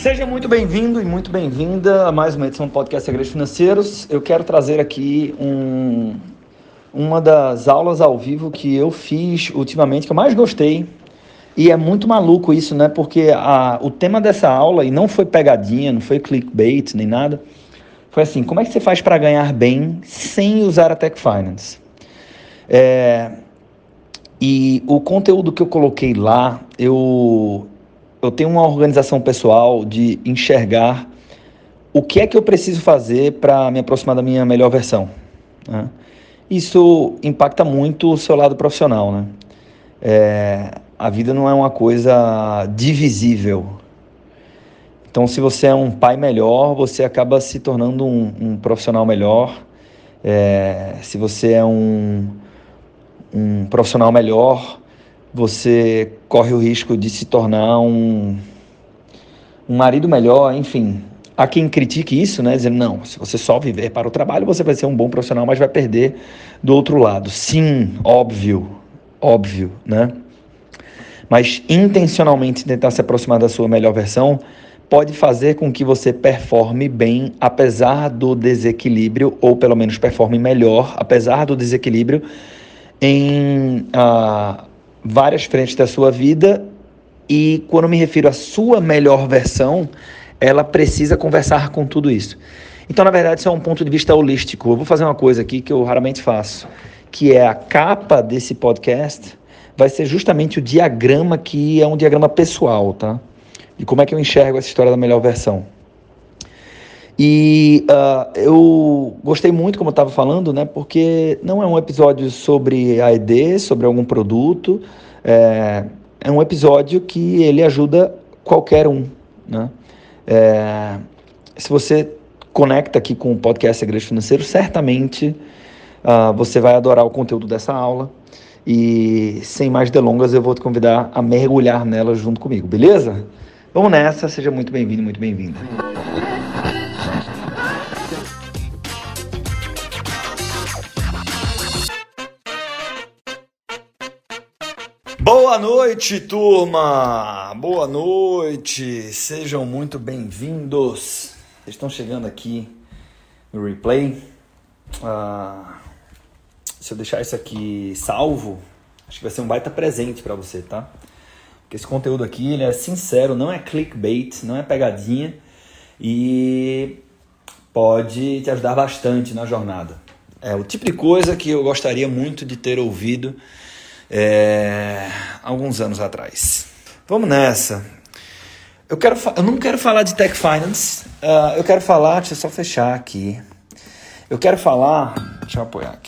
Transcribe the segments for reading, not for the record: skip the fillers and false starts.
Seja muito bem-vindo e muito bem-vinda a mais uma edição do podcast Segredos Financeiros. Eu quero trazer aqui uma das aulas ao vivo que eu fiz ultimamente, que eu mais gostei. E é muito maluco isso, né? Porque o tema dessa aula, e não foi pegadinha, não foi clickbait, nem nada, foi assim, como é que você faz para ganhar bem sem usar a Tech Finance? E o conteúdo que eu coloquei lá, eu tenho uma organização pessoal de enxergar o que é que eu preciso fazer para me aproximar da minha melhor versão, né? Isso impacta muito o seu lado profissional, né? A vida não é uma coisa divisível. Então, se você é um pai melhor, você acaba se tornando um profissional melhor. Se você é um profissional melhor, você corre o risco de se tornar um marido melhor, enfim. Há quem critique isso, né? Dizendo, não, se você só viver para o trabalho, você vai ser um bom profissional, mas vai perder do outro lado. Sim, óbvio, né? Mas intencionalmente tentar se aproximar da sua melhor versão pode fazer com que você performe bem, apesar do desequilíbrio, ou pelo menos performe melhor, apesar do desequilíbrio, em várias frentes da sua vida. E quando eu me refiro à sua melhor versão, ela precisa conversar com tudo isso. Então, na verdade, isso é um ponto de vista holístico. Eu vou fazer uma coisa aqui que eu raramente faço, que é a capa desse podcast vai ser justamente o diagrama, que é um diagrama pessoal, tá? De como é que eu enxergo essa história da melhor versão. E eu gostei muito, como eu estava falando, né? Porque não é um episódio sobre AED, sobre algum produto. É um episódio que ele ajuda qualquer um, né? Se você conecta aqui com o podcast Segredos Financeiros, certamente você vai adorar o conteúdo dessa aula. E sem mais delongas, eu vou te convidar a mergulhar nela junto comigo, beleza? Vamos nessa, seja muito bem-vindo e muito bem-vinda. Boa noite, turma! Boa noite! Sejam muito bem-vindos! Vocês estão chegando aqui no replay. Se eu deixar isso aqui salvo, acho que vai ser um baita presente para você, tá? Porque esse conteúdo aqui, ele é sincero, não é clickbait, não é pegadinha e pode te ajudar bastante na jornada. É o tipo de coisa que eu gostaria muito de ter ouvido alguns anos atrás. Vamos nessa. Eu não quero falar de Tech Finance, eu quero falar, deixa eu só fechar aqui. Eu quero falar, deixa eu apoiar aqui,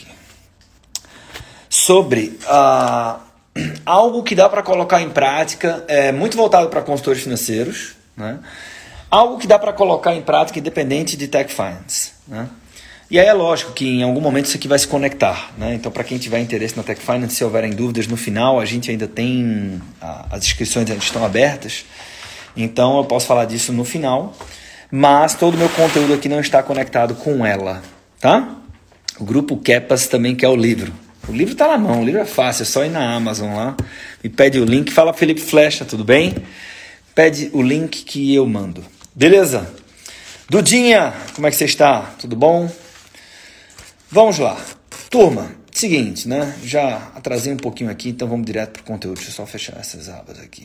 sobre algo que dá para colocar em prática, muito voltado para consultores financeiros, né? Algo que dá para colocar em prática independente de Tech Finance, né? E aí é lógico que em algum momento isso aqui vai se conectar, né? Então, para quem tiver interesse na Tech Finance, se houverem dúvidas no final, a gente ainda tem, as inscrições ainda estão abertas, então eu posso falar disso no final, mas todo o meu conteúdo aqui não está conectado com ela, tá? O grupo Kepas também quer o livro. O livro está na mão, o livro é fácil, é só ir na Amazon lá, me pede o link, fala Felipe Flecha, tudo bem? Pede o link que eu mando, beleza? Dudinha, como é que você está? Tudo bom? Vamos lá, turma, seguinte, né? Já atrasei um pouquinho aqui, então vamos direto para o conteúdo, deixa eu só fechar essas abas aqui.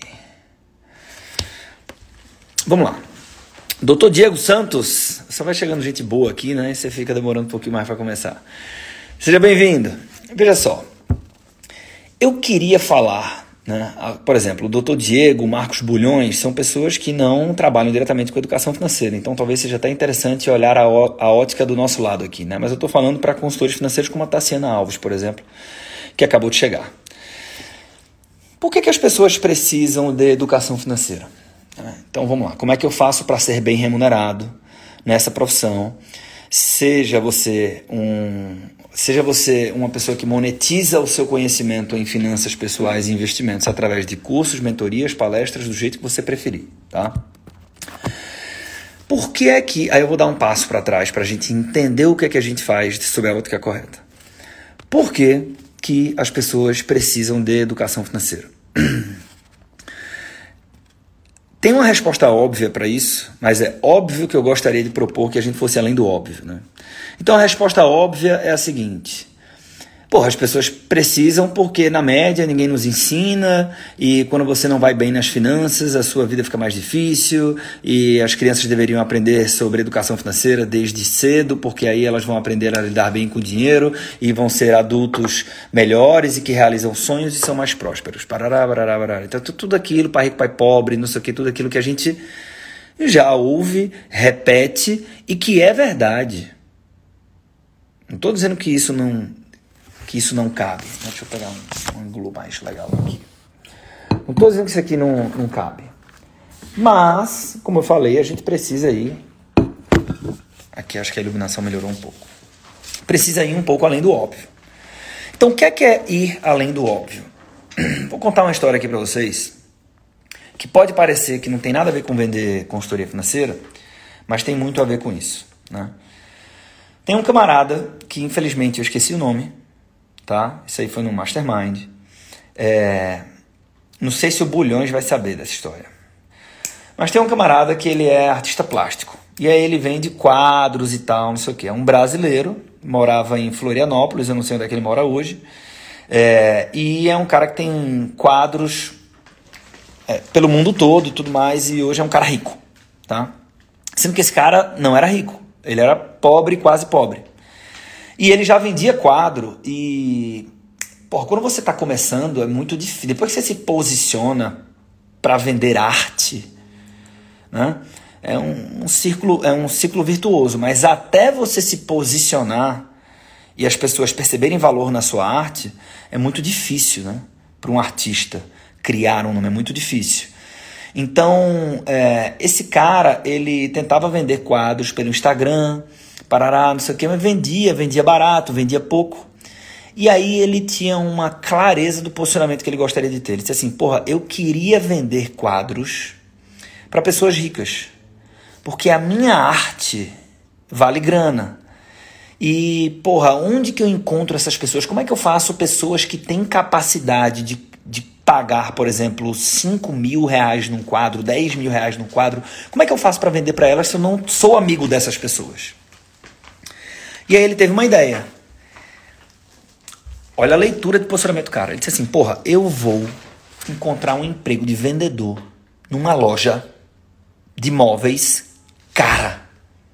Vamos lá. Doutor Diego Santos, só vai chegando gente boa aqui, né? E você fica demorando um pouquinho mais para começar. Seja bem-vindo. Veja só, eu queria falar, né? Por exemplo, o Dr. Diego, o Marcos Bulhões, são pessoas que não trabalham diretamente com educação financeira, então talvez seja até interessante olhar a ótica do nosso lado aqui, né? Mas eu estou falando para consultores financeiros como a Tassiana Alves, por exemplo, que acabou de chegar. Por que as pessoas precisam de educação financeira? Então vamos lá, como é que eu faço para ser bem remunerado nessa profissão? Seja você uma pessoa que monetiza o seu conhecimento em finanças pessoais e investimentos através de cursos, mentorias, palestras, do jeito que você preferir, tá? Por que é que... Aí eu vou dar um passo para trás para a gente entender o que é que a gente faz sob a ótica correta. Por que que as pessoas precisam de educação financeira? Tem uma resposta óbvia para isso, mas é óbvio que eu gostaria de propor que a gente fosse além do óbvio, né? Então a resposta óbvia é a seguinte: porra, as pessoas precisam porque na média ninguém nos ensina e quando você não vai bem nas finanças a sua vida fica mais difícil e as crianças deveriam aprender sobre educação financeira desde cedo porque aí elas vão aprender a lidar bem com o dinheiro e vão ser adultos melhores e que realizam sonhos e são mais prósperos. Parará, parará, parará. Então tudo aquilo, pai rico, pai pobre, não sei o que, tudo aquilo que a gente já ouve, repete e que é verdade. Não estou dizendo que isso não cabe. Deixa eu pegar um ângulo mais legal aqui. Não estou dizendo que isso aqui não cabe. Mas, como eu falei, a gente precisa ir... Aqui acho que a iluminação melhorou um pouco. Precisa ir um pouco além do óbvio. Então, o que é ir além do óbvio? Vou contar uma história aqui para vocês que pode parecer que não tem nada a ver com vender consultoria financeira, mas tem muito a ver com isso, né? Tem um camarada que, infelizmente, eu esqueci o nome, tá? Isso aí foi no Mastermind. Não sei se o Bulhões vai saber dessa história. Mas tem um camarada que ele é artista plástico. E aí ele vende quadros e tal, não sei o quê. É um brasileiro, morava em Florianópolis, eu não sei onde é que ele mora hoje. E é um cara que tem quadros pelo mundo todo e tudo mais. E hoje é um cara rico, tá? Sendo que esse cara não era rico. Ele era pobre, quase pobre. E ele já vendia quadro e... Porra, quando você está começando é muito difícil. Depois que você se posiciona para vender arte, né? É um ciclo virtuoso. Mas até você se posicionar e as pessoas perceberem valor na sua arte, é muito difícil, né? Para um artista criar um nome, é muito difícil. Então, esse cara, ele tentava vender quadros pelo Instagram, parará, não sei o que, mas vendia barato, vendia pouco. E aí ele tinha uma clareza do posicionamento que ele gostaria de ter. Ele disse assim, porra, eu queria vender quadros para pessoas ricas, porque a minha arte vale grana. E, porra, onde que eu encontro essas pessoas? Como é que eu faço pessoas que têm capacidade de pagar, por exemplo, 5 mil reais num quadro, 10 mil reais num quadro? Como é que eu faço para vender para elas se eu não sou amigo dessas pessoas? E aí ele teve uma ideia. Olha a leitura de posicionamento, cara. Ele disse assim, porra, eu vou encontrar um emprego de vendedor numa loja de móveis cara.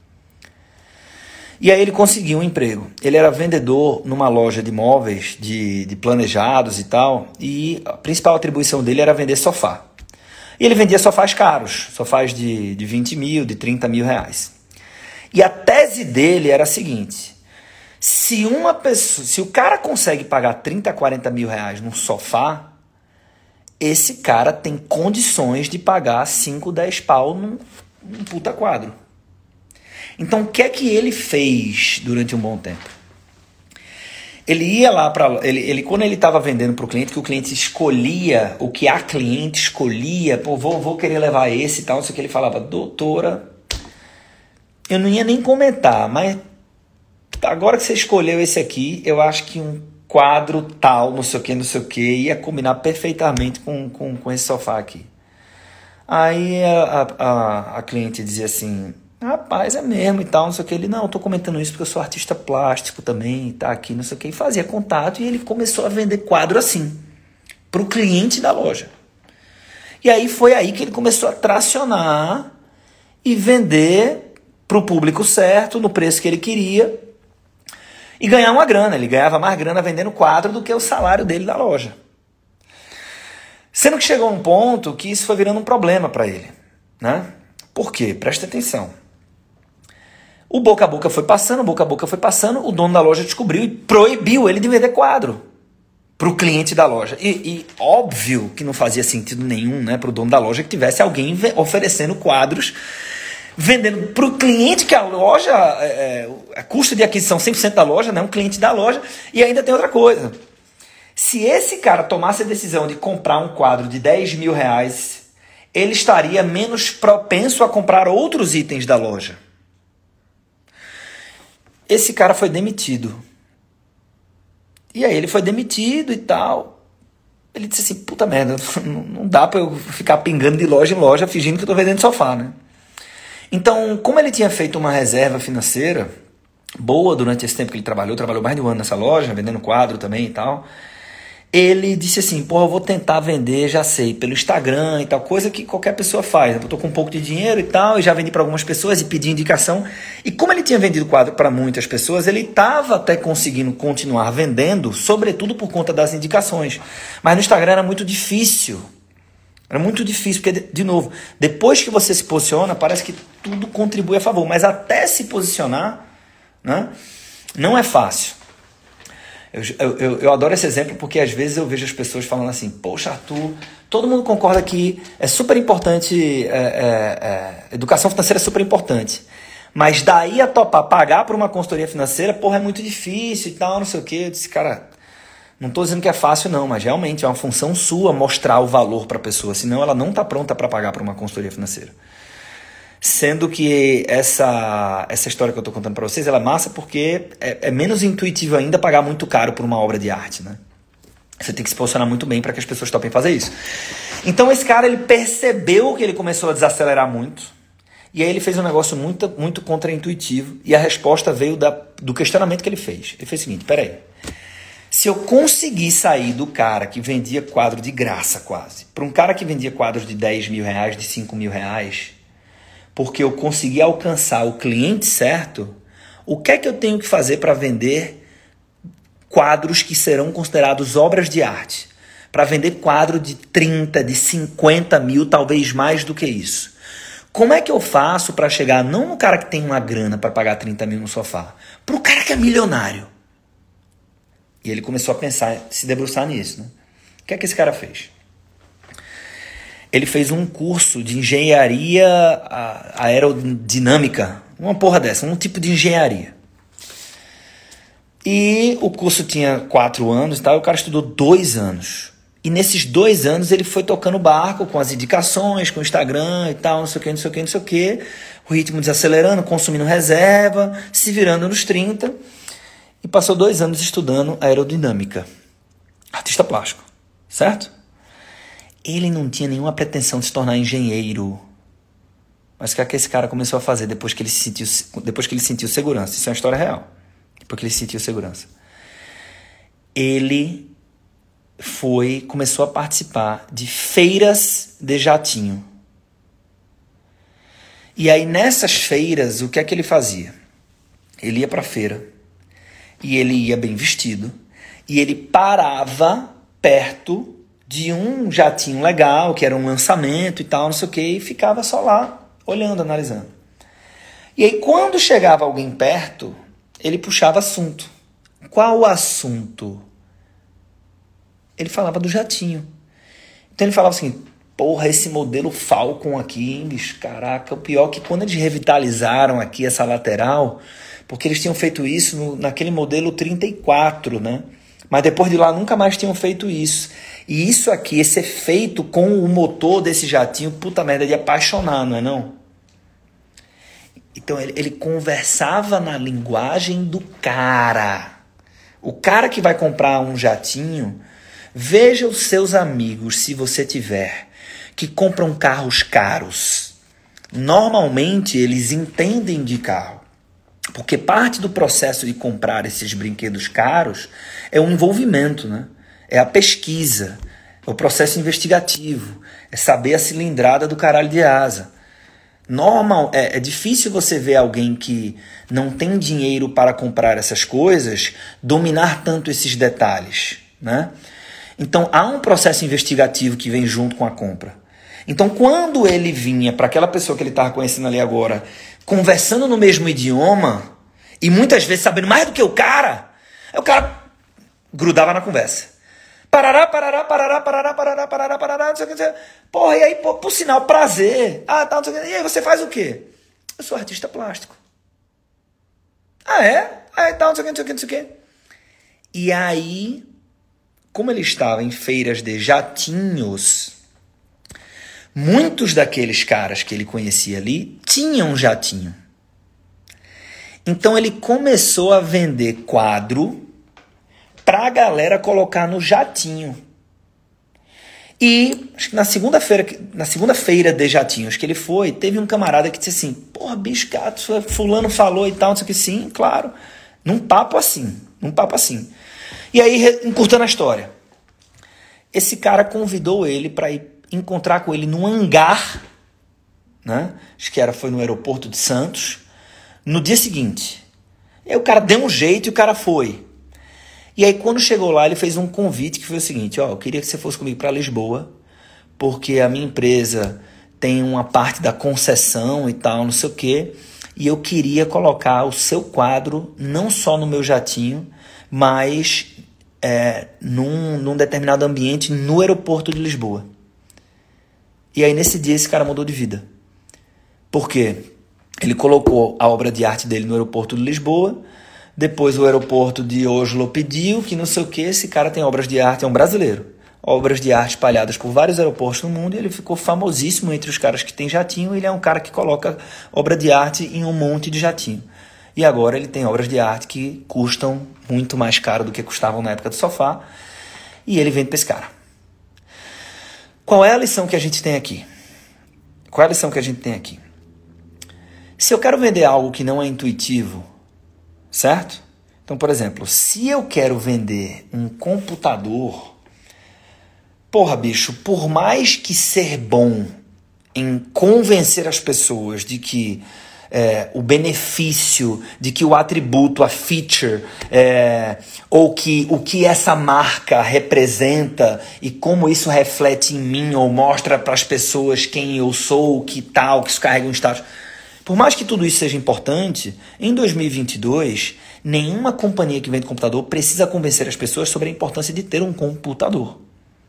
E aí ele conseguiu um emprego. Ele era vendedor numa loja de móveis, de planejados e tal, e a principal atribuição dele era vender sofá. E ele vendia sofás caros, sofás de 20 mil, de 30 mil reais. E a tese dele era a seguinte: se o cara consegue pagar 30, 40 mil reais num sofá, esse cara tem condições de pagar 5, 10 pau num puta quadro. Então, o que é que ele fez durante um bom tempo? Ele ia lá para... quando ele estava vendendo para o cliente, que o cliente escolhia, o que a cliente escolhia, pô, vou querer levar esse e tal, não sei o que, ele falava, doutora, eu não ia nem comentar, mas agora que você escolheu esse aqui, eu acho que um quadro tal, não sei o que, ia combinar perfeitamente com esse sofá aqui. Aí a cliente dizia assim... Rapaz, é mesmo e tal, não sei o que. Ele, não, eu tô comentando isso porque eu sou artista plástico também, tá aqui, não sei o que. E fazia contato e ele começou a vender quadro assim, pro cliente da loja. E aí foi aí que ele começou a tracionar e vender pro público certo, no preço que ele queria, e ganhar uma grana. Ele ganhava mais grana vendendo quadro do que o salário dele da loja. Sendo que chegou um ponto que isso foi virando um problema para ele, né? Por quê? Presta atenção. O boca a boca foi passando, o dono da loja descobriu e proibiu ele de vender quadro para o cliente da loja. E óbvio que não fazia sentido nenhum, né, para o dono da loja que tivesse alguém oferecendo quadros, vendendo para o cliente, que a loja, a custo de aquisição 100% da loja, né, um cliente da loja. E ainda tem outra coisa. Se esse cara tomasse a decisão de comprar um quadro de 10 mil reais, ele estaria menos propenso a comprar outros itens da loja. Esse cara foi demitido. E aí ele foi demitido e tal. Ele disse assim, puta merda, não dá pra eu ficar pingando de loja em loja fingindo que eu tô vendendo sofá, né? Então, como ele tinha feito uma reserva financeira boa durante esse tempo que ele trabalhou mais de um ano nessa loja, vendendo quadro também e tal, ele disse assim, porra, eu vou tentar vender, já sei, pelo Instagram e tal, coisa que qualquer pessoa faz. Eu tô com um pouco de dinheiro e tal, e já vendi para algumas pessoas e pedi indicação. E como ele tinha vendido quadro para muitas pessoas, ele estava até conseguindo continuar vendendo, sobretudo por conta das indicações. Mas no Instagram era muito difícil. Era muito difícil, porque, de novo, depois que você se posiciona, parece que tudo contribui a favor. Mas até se posicionar, né, não é fácil. Eu adoro esse exemplo porque às vezes eu vejo as pessoas falando assim, poxa, Arthur, todo mundo concorda que é super importante, educação financeira é super importante, mas daí a topar pagar por uma consultoria financeira, porra, é muito difícil e tal, não sei o quê. Eu disse, cara, não estou dizendo que é fácil não, mas realmente é uma função sua mostrar o valor para a pessoa, senão ela não está pronta para pagar por uma consultoria financeira. Sendo que essa história que eu estou contando para vocês, ela é massa porque é menos intuitivo ainda pagar muito caro por uma obra de arte, né? Você tem que se posicionar muito bem para que as pessoas topem fazer isso. Então esse cara, ele percebeu que ele começou a desacelerar muito, e aí ele fez um negócio muito, muito contraintuitivo, e a resposta veio do questionamento que ele fez. Ele fez o seguinte, peraí, se eu conseguir sair do cara que vendia quadro de graça quase, para um cara que vendia quadros de 10 mil reais, de 5 mil reais, porque eu consegui alcançar o cliente certo, o que é que eu tenho que fazer para vender quadros que serão considerados obras de arte? Para vender quadro de 30, de 50 mil, talvez mais do que isso. Como é que eu faço para chegar não no cara que tem uma grana para pagar 30 mil no sofá, para o cara que é milionário? E ele começou a pensar, se debruçar nisso, né? O que é que esse cara fez? Ele fez um curso de engenharia aerodinâmica, uma porra dessa, um tipo de engenharia. E o curso tinha 4 anos e tal, e o cara estudou 2 anos. E nesses 2 anos ele foi tocando barco com as indicações, com o Instagram e tal, não sei o que, não sei o que, não sei o que. O ritmo desacelerando, consumindo reserva, se virando nos 30. E passou 2 anos estudando aerodinâmica. Artista plástico, certo? Ele não tinha nenhuma pretensão de se tornar engenheiro. Mas o que é que esse cara começou a fazer depois que ele sentiu segurança? Isso é uma história real. Depois que ele sentiu segurança. Ele começou a participar de feiras de jatinho. E aí nessas feiras, o que é que ele fazia? Ele ia para a feira e ele ia bem vestido e ele parava perto de um jatinho legal, que era um lançamento e tal, não sei o que, e ficava só lá, olhando, analisando. E aí, quando chegava alguém perto, ele puxava assunto. Qual o assunto? Ele falava do jatinho. Então ele falava assim, porra, esse modelo Falcon aqui, hein, bicho, caraca, o pior é que quando eles revitalizaram aqui essa lateral, porque eles tinham feito isso naquele modelo 34, né? Mas depois de lá nunca mais tinham feito isso. E isso aqui, esse efeito com o motor desse jatinho, puta merda, de apaixonar, não é não? Então ele conversava na linguagem do cara. O cara que vai comprar um jatinho, veja os seus amigos, se você tiver, que compram carros caros. Normalmente eles entendem de carro. Porque parte do processo de comprar esses brinquedos caros é um envolvimento, né? É a pesquisa, é o processo investigativo, é saber a cilindrada do caralho de asa. É difícil você ver alguém que não tem dinheiro para comprar essas coisas dominar tanto esses detalhes, né? Então há um processo investigativo que vem junto com a compra. Então quando ele vinha para aquela pessoa que ele estava conhecendo ali agora, conversando no mesmo idioma, e muitas vezes sabendo mais do que o cara, aí o cara grudava na conversa. Parará, parará, parará, parará, parará, parará, parará, não sei o que. Porra, e aí, por sinal, prazer. Ah, tá, não sei o que. E aí, você faz o quê? Eu sou artista plástico. Ah, é? Ah, tá, não sei o que, não sei o que, não sei o que. E aí, como ele estava em feiras de jatinhos, muitos daqueles caras que ele conhecia ali tinham um jatinho. Então ele começou a vender quadro pra galera colocar no jatinho. E acho que na segunda-feira de jatinhos que ele foi, teve um camarada que disse assim, porra, bicho, gato, fulano falou e tal, não sei o que, sim, claro, num papo assim. E aí, encurtando a história, esse cara convidou ele para ir encontrar com ele num hangar, né? Acho que foi no aeroporto de Santos, no dia seguinte. E aí o cara deu um jeito e o cara foi. E aí quando chegou lá, ele fez um convite que foi o seguinte, eu queria que você fosse comigo para Lisboa, porque a minha empresa tem uma parte da concessão e tal, não sei o quê, e eu queria colocar o seu quadro não só no meu jatinho, mas num determinado ambiente no aeroporto de Lisboa. E aí nesse dia esse cara mudou de vida. Por quê? Ele colocou a obra de arte dele no aeroporto de Lisboa, depois o aeroporto de Oslo pediu que não sei o que, esse cara tem obras de arte, é um brasileiro, obras de arte espalhadas por vários aeroportos no mundo, e ele ficou famosíssimo entre os caras que tem jatinho, ele é um cara que coloca obra de arte em um monte de jatinho. E agora ele tem obras de arte que custam muito mais caro do que custavam na época do sofá, e ele vende para esse cara. Qual é a lição que a gente tem aqui? Se eu quero vender algo que não é intuitivo, certo? Então, por exemplo, se eu quero vender um computador, porra, bicho, por mais que ser bom em convencer as pessoas de que o benefício, de que o atributo, a feature, ou que o que essa marca representa e como isso reflete em mim ou mostra para as pessoas quem eu sou, que tal, que isso carrega um status. Por mais que tudo isso seja importante, em 2022, nenhuma companhia que vende computador precisa convencer as pessoas sobre a importância de ter um computador.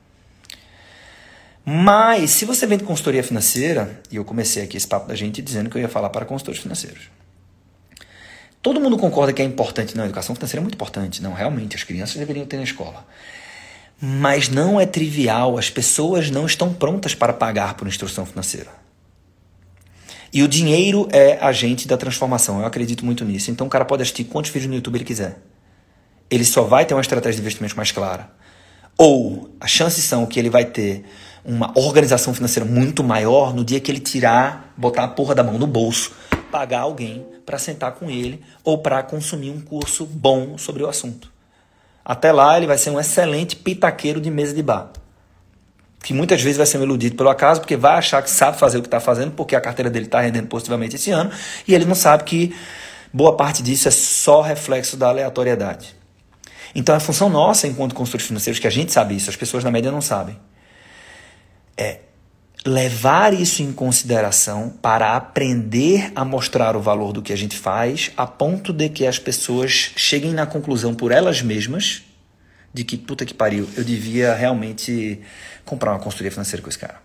Mas, se você vende consultoria financeira, e eu comecei aqui esse papo da gente dizendo que eu ia falar para consultores financeiros. Todo mundo concorda que é importante. Não, a educação financeira é muito importante. Não, realmente, as crianças deveriam ter na escola. Mas não é trivial, as pessoas não estão prontas para pagar por instrução financeira. E o dinheiro é agente da transformação, eu acredito muito nisso. Então o cara pode assistir quantos vídeos no YouTube ele quiser. Ele só vai ter uma estratégia de investimento mais clara. Ou as chances são que ele vai ter uma organização financeira muito maior no dia que ele botar a porra da mão no bolso, pagar alguém para sentar com ele ou para consumir um curso bom sobre o assunto. Até lá ele vai ser um excelente pitaqueiro de mesa de bar. Que muitas vezes vai ser iludido pelo acaso, porque vai achar que sabe fazer o que está fazendo, porque a carteira dele está rendendo positivamente esse ano, e ele não sabe que boa parte disso é só reflexo da aleatoriedade. Então é função nossa, enquanto consultores financeiros, que a gente sabe isso, as pessoas na média não sabem, é levar isso em consideração para aprender a mostrar o valor do que a gente faz, a ponto de que as pessoas cheguem na conclusão por elas mesmas de que, puta que pariu, eu devia realmente comprar uma consultoria financeira com esse cara.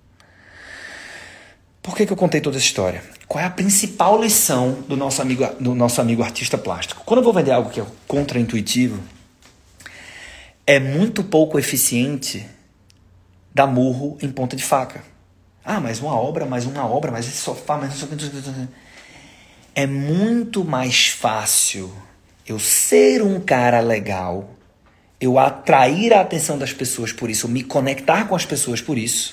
Por que eu contei toda essa história? Qual é a principal lição do nosso amigo artista plástico? Quando eu vou vender algo que é contraintuitivo, é muito pouco eficiente dar murro em ponta de faca. Mais uma obra, mais esse sofá, mais isso. É muito mais fácil eu ser um cara legal, eu atrair a atenção das pessoas por isso, eu me conectar com as pessoas por isso.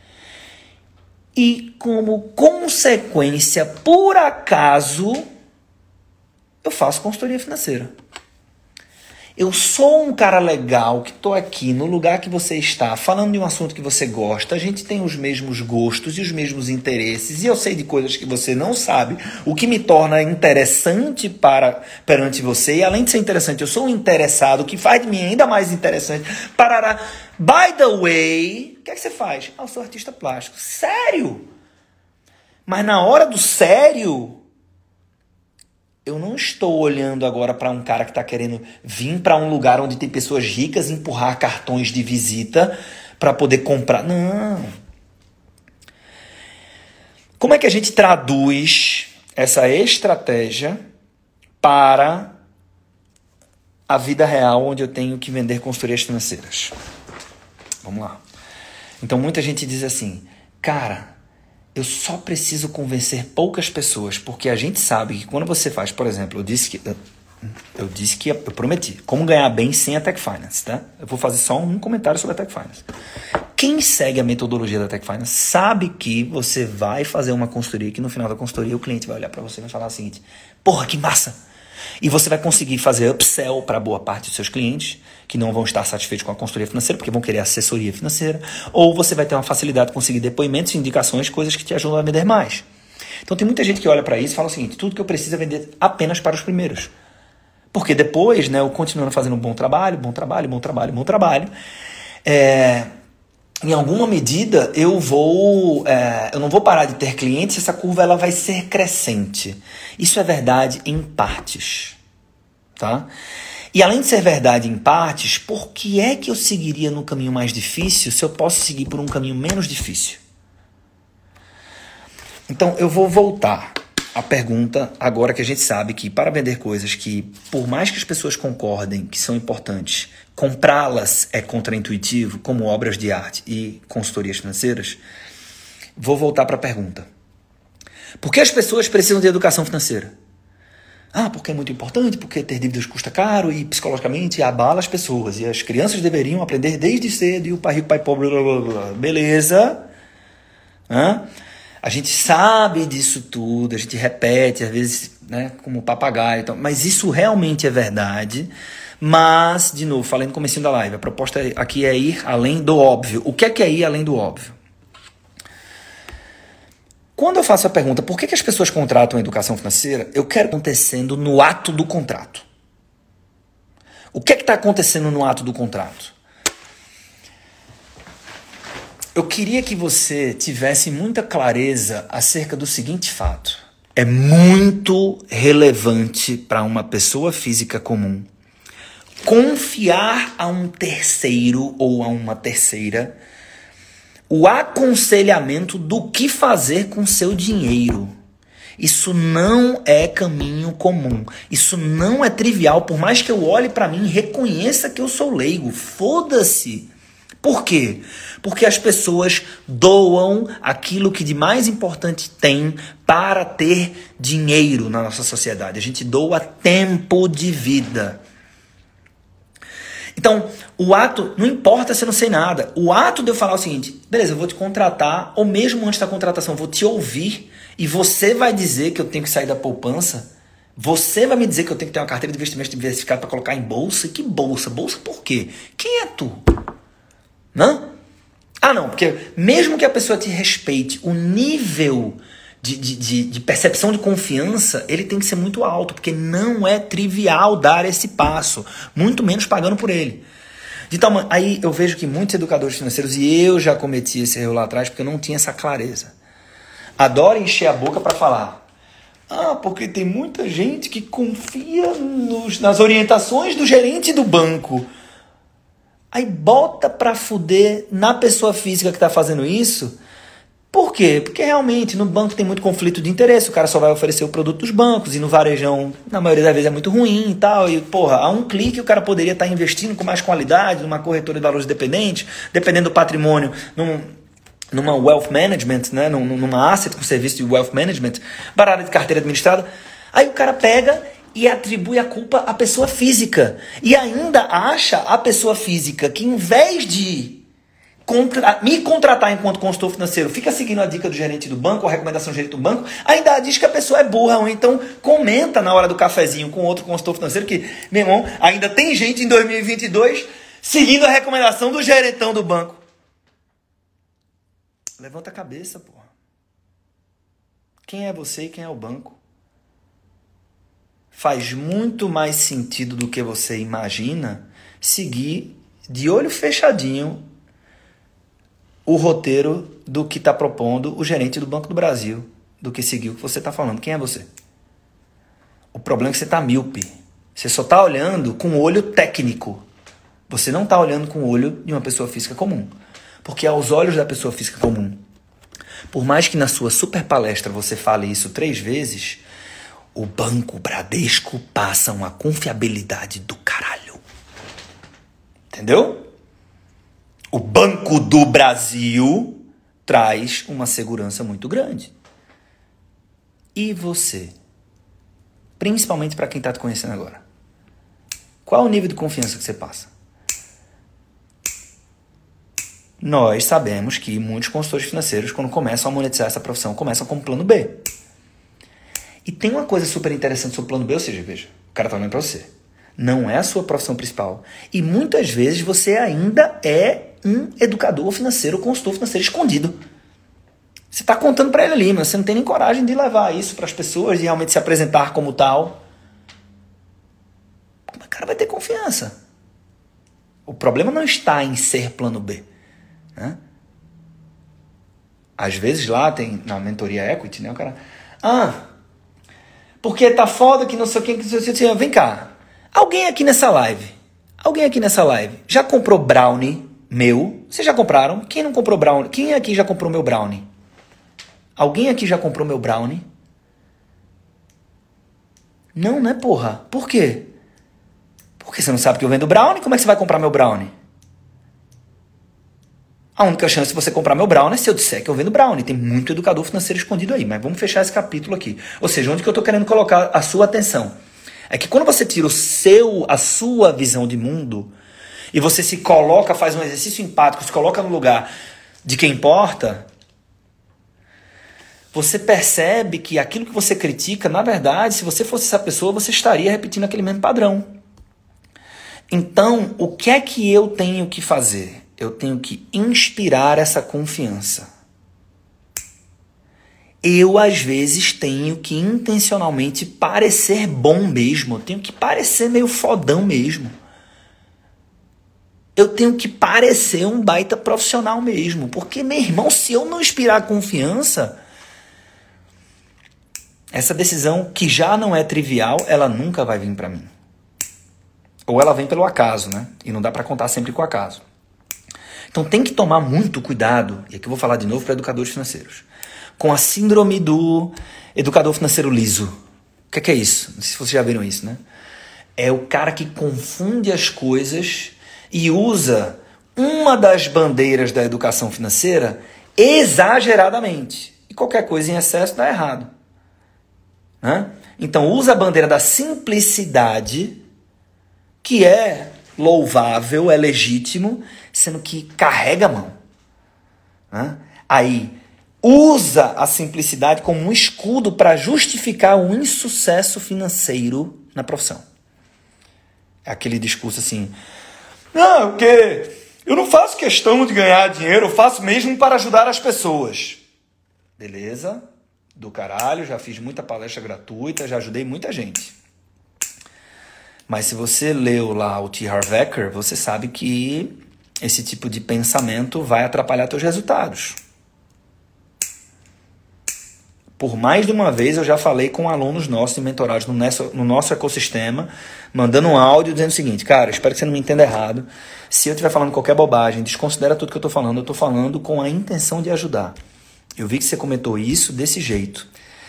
E como consequência, por acaso, eu faço consultoria financeira. Eu sou um cara legal que estou aqui no lugar que você está, falando de um assunto que você gosta, a gente tem os mesmos gostos e os mesmos interesses, e eu sei de coisas que você não sabe, o que me torna interessante perante você, e além de ser interessante, eu sou um interessado, o que faz de mim ainda mais interessante. Parará. By the way, o que é que você faz? Eu sou artista plástico. Sério? Mas na hora do sério, eu não estou olhando agora para um cara que está querendo vir para um lugar onde tem pessoas ricas, empurrar cartões de visita para poder comprar. Não. Como é que a gente traduz essa estratégia para a vida real, onde eu tenho que vender consultorias financeiras? Vamos lá. Então muita gente diz assim, cara, eu só preciso convencer poucas pessoas, porque a gente sabe que quando você faz, por exemplo, eu prometi, como ganhar bem sem a Tech Finance, tá? Eu vou fazer só um comentário sobre a Tech Finance. Quem segue a metodologia da Tech Finance sabe que você vai fazer uma consultoria, que no final da consultoria o cliente vai olhar para você e vai falar o seguinte: porra, que massa! E você vai conseguir fazer upsell para boa parte dos seus clientes, que não vão estar satisfeitos com a consultoria financeira, porque vão querer assessoria financeira, ou você vai ter uma facilidade de conseguir depoimentos, indicações, coisas que te ajudam a vender mais. Então tem muita gente que olha para isso e fala o seguinte: tudo que eu preciso é vender apenas para os primeiros. Porque depois, né, eu continuando fazendo um bom trabalho, em alguma medida eu não vou parar de ter clientes, essa curva ela vai ser crescente. Isso é verdade em partes, tá? E além de ser verdade em partes, por que é que eu seguiria no caminho mais difícil se eu posso seguir por um caminho menos difícil? Então eu vou voltar à pergunta agora que a gente sabe que para vender coisas que, por mais que as pessoas concordem que são importantes, comprá-las é contraintuitivo, como obras de arte e consultorias financeiras. Vou voltar para a pergunta. Por que as pessoas precisam de educação financeira? Porque é muito importante, porque ter dívidas custa caro e psicologicamente abala as pessoas. E as crianças deveriam aprender desde cedo e o pai rico, pai pobre, blá, blá, blá. Beleza. A gente sabe disso tudo, a gente repete, às vezes, né, como papagaio. Então, mas isso realmente é verdade. Mas, de novo, falei no comecinho da live, a proposta aqui é ir além do óbvio. O que é ir além do óbvio? Quando eu faço a pergunta, por que as pessoas contratam a educação financeira, eu quero acontecendo no ato do contrato. O que está acontecendo no ato do contrato? Eu queria que você tivesse muita clareza acerca do seguinte fato. É muito relevante para uma pessoa física comum confiar a um terceiro ou a uma terceira o aconselhamento do que fazer com seu dinheiro. Isso não é caminho comum. Isso não é trivial, por mais que eu olhe para mim e reconheça que eu sou leigo. Foda-se. Por quê? Porque as pessoas doam aquilo que de mais importante tem para ter dinheiro na nossa sociedade. A gente doa tempo de vida. Então, o ato, não importa se eu não sei nada, o ato de eu falar o seguinte: beleza, eu vou te contratar, ou mesmo antes da contratação, vou te ouvir, e você vai dizer que eu tenho que sair da poupança, você vai me dizer que eu tenho que ter uma carteira de investimento diversificado para colocar em bolsa. Que bolsa? Bolsa por quê? Quem é tu? Não? Não, porque mesmo que a pessoa te respeite, o nível de percepção de confiança, ele tem que ser muito alto, porque não é trivial dar esse passo, muito menos pagando por ele. Então, aí eu vejo que muitos educadores financeiros, e eu já cometi esse erro lá atrás, porque eu não tinha essa clareza, adoram encher a boca para falar: porque tem muita gente que confia nas orientações do gerente do banco. Aí bota pra fuder na pessoa física que tá fazendo isso. Por quê? Porque realmente no banco tem muito conflito de interesse, o cara só vai oferecer o produto dos bancos, e no varejão, na maioria das vezes, é muito ruim e tal, e a um clique o cara poderia estar investindo com mais qualidade, numa corretora de valores dependente, dependendo do patrimônio, numa wealth management, né? Numa asset com serviço de wealth management, barata de carteira administrada. Aí o cara pega e atribui a culpa à pessoa física, e ainda acha a pessoa física que, em vez de me contratar enquanto consultor financeiro, fica seguindo a dica do gerente do banco, a recomendação do gerente do banco, ainda diz que a pessoa é burra, ou então comenta na hora do cafezinho com outro consultor financeiro que, meu irmão, ainda tem gente em 2022 seguindo a recomendação do gerentão do banco. Levanta a cabeça, porra. Quem é você e quem é o banco? Faz muito mais sentido do que você imagina seguir de olho fechadinho o roteiro do que está propondo o gerente do Banco do Brasil, do que seguir o que você está falando. Quem é você? O problema é que você está míope. Você só está olhando com o olho técnico. Você não está olhando com o olho de uma pessoa física comum. Porque aos olhos da pessoa física comum, por mais que na sua super palestra você fale isso 3 vezes, o Banco Bradesco passa uma confiabilidade do caralho. Entendeu? O Banco do Brasil traz uma segurança muito grande. E você? Principalmente para quem está te conhecendo agora. Qual é o nível de confiança que você passa? Nós sabemos que muitos consultores financeiros, quando começam a monetizar essa profissão, começam como plano B. E tem uma coisa super interessante sobre o plano B, ou seja, veja, o cara tá olhando para você. Não é a sua profissão principal. E muitas vezes você ainda é um educador financeiro, consultor financeiro escondido. Você está contando para ele ali, mas você não tem nem coragem de levar isso para as pessoas e realmente se apresentar como tal. Como o cara vai ter confiança? O problema não está em ser plano B. Né? Às vezes lá tem, na mentoria equity, né, o cara... porque tá foda que não sei o que não sei o que. Vem cá. Alguém aqui nessa live já comprou brownie meu? Vocês já compraram? Quem não comprou brownie? Quem aqui já comprou meu brownie? Alguém aqui já comprou meu brownie? Não, né, porra? Por quê? Porque você não sabe que eu vendo brownie? Como é que você vai comprar meu brownie? A única chance de você comprar meu brownie é se eu disser que eu vendo brownie. Tem muito educador financeiro escondido aí, mas vamos fechar esse capítulo aqui. Ou seja, onde que eu estou querendo colocar a sua atenção? É que quando você tira a sua visão de mundo e você se coloca, faz um exercício empático, se coloca no lugar de quem importa, você percebe que aquilo que você critica, na verdade, se você fosse essa pessoa, você estaria repetindo aquele mesmo padrão. Então, o que é que eu tenho que fazer? Eu tenho que inspirar essa confiança. Eu, às vezes, tenho que intencionalmente parecer bom mesmo. Eu tenho que parecer meio fodão mesmo. Eu tenho que parecer um baita profissional mesmo. Porque, meu irmão, se eu não inspirar confiança, essa decisão, que já não é trivial, ela nunca vai vir para mim. Ou ela vem pelo acaso, né? E não dá para contar sempre com o acaso. Então tem que tomar muito cuidado, e aqui eu vou falar de novo para educadores financeiros, com a síndrome do educador financeiro liso. O que é isso? Não sei se vocês já viram isso, né? É o cara que confunde as coisas e usa uma das bandeiras da educação financeira exageradamente. E qualquer coisa em excesso dá errado. Né? Então usa a bandeira da simplicidade, que é louvável, é legítimo, sendo que carrega a mão. Né? Aí, usa a simplicidade como um escudo para justificar um insucesso financeiro na profissão. É aquele discurso assim, não, porque eu não faço questão de ganhar dinheiro, eu faço mesmo para ajudar as pessoas. Beleza? Do caralho, já fiz muita palestra gratuita, já ajudei muita gente. Mas se você leu lá o T. Harv Eker, você sabe que esse tipo de pensamento vai atrapalhar seus resultados. Por mais de uma vez eu já falei com alunos nossos e mentorados no nosso ecossistema, mandando um áudio dizendo o seguinte, cara, espero que você não me entenda errado. Se eu estiver falando qualquer bobagem, desconsidera tudo que eu estou falando com a intenção de ajudar. Eu vi que você comentou isso desse jeito.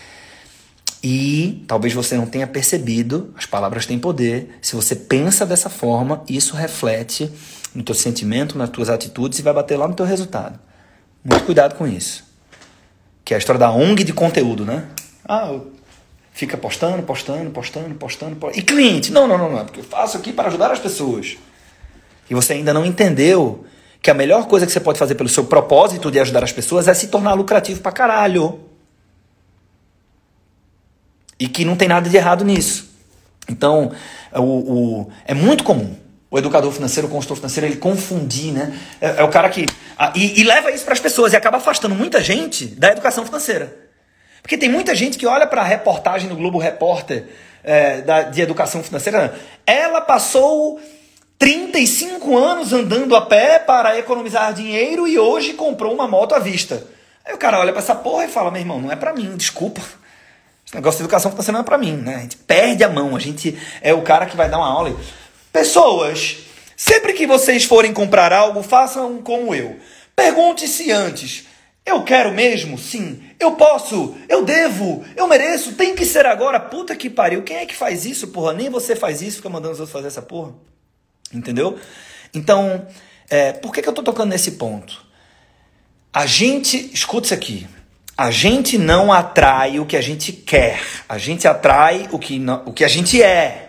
E talvez você não tenha percebido, as palavras têm poder. Se você pensa dessa forma, isso reflete no teu sentimento, nas tuas atitudes e vai bater lá no teu resultado. Muito cuidado com isso. Que é a história da ONG de conteúdo, né? Fica postando. E cliente? Não. Porque eu faço aqui para ajudar as pessoas. E você ainda não entendeu que a melhor coisa que você pode fazer pelo seu propósito de ajudar as pessoas é se tornar lucrativo pra caralho. E que não tem nada de errado nisso. Então, é muito comum o educador financeiro, o consultor financeiro, ele confundir, né? É o cara que... E leva isso para as pessoas e acaba afastando muita gente da educação financeira. Porque tem muita gente que olha para a reportagem do Globo Repórter de educação financeira. Ela passou 35 anos andando a pé para economizar dinheiro e hoje comprou uma moto à vista. Aí o cara olha para essa porra e fala, meu irmão, não é para mim, desculpa. Esse negócio de educação financeira não é pra mim, né? A gente perde a mão, a gente é o cara que vai dar uma aula. Pessoas, sempre que vocês forem comprar algo, façam como eu. Pergunte-se antes, eu quero mesmo? Sim. Eu posso? Eu devo? Eu mereço? Tem que ser agora? Puta que pariu. Quem é que faz isso, porra? Nem você faz isso, fica mandando os outros fazer essa porra. Entendeu? Então, por que eu tô tocando nesse ponto? A gente, escuta isso aqui. A gente não atrai o que a gente quer. A gente atrai o que a gente é.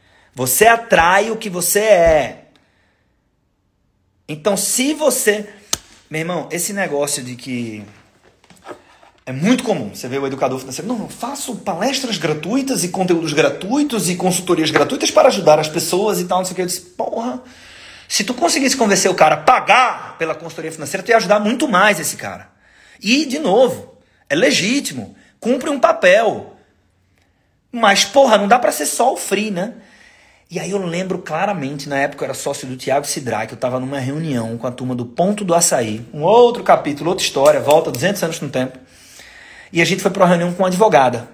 Você atrai o que você é. Então, se você... Meu irmão, esse negócio de que é muito comum, você vê o educador financeiro, não, eu faço palestras gratuitas e conteúdos gratuitos e consultorias gratuitas para ajudar as pessoas e tal, não sei o que. Eu disse, porra, se tu conseguisse convencer o cara a pagar pela consultoria financeira, tu ia ajudar muito mais esse cara. E, de novo, é legítimo, cumpre um papel. Mas, porra, não dá pra ser só o free, né? E aí eu lembro claramente, na época eu era sócio do Thiago Sidrai, que eu tava numa reunião com a turma do Ponto do Açaí, um outro capítulo, outra história, volta 200 anos no tempo. E a gente foi para uma reunião com uma advogada.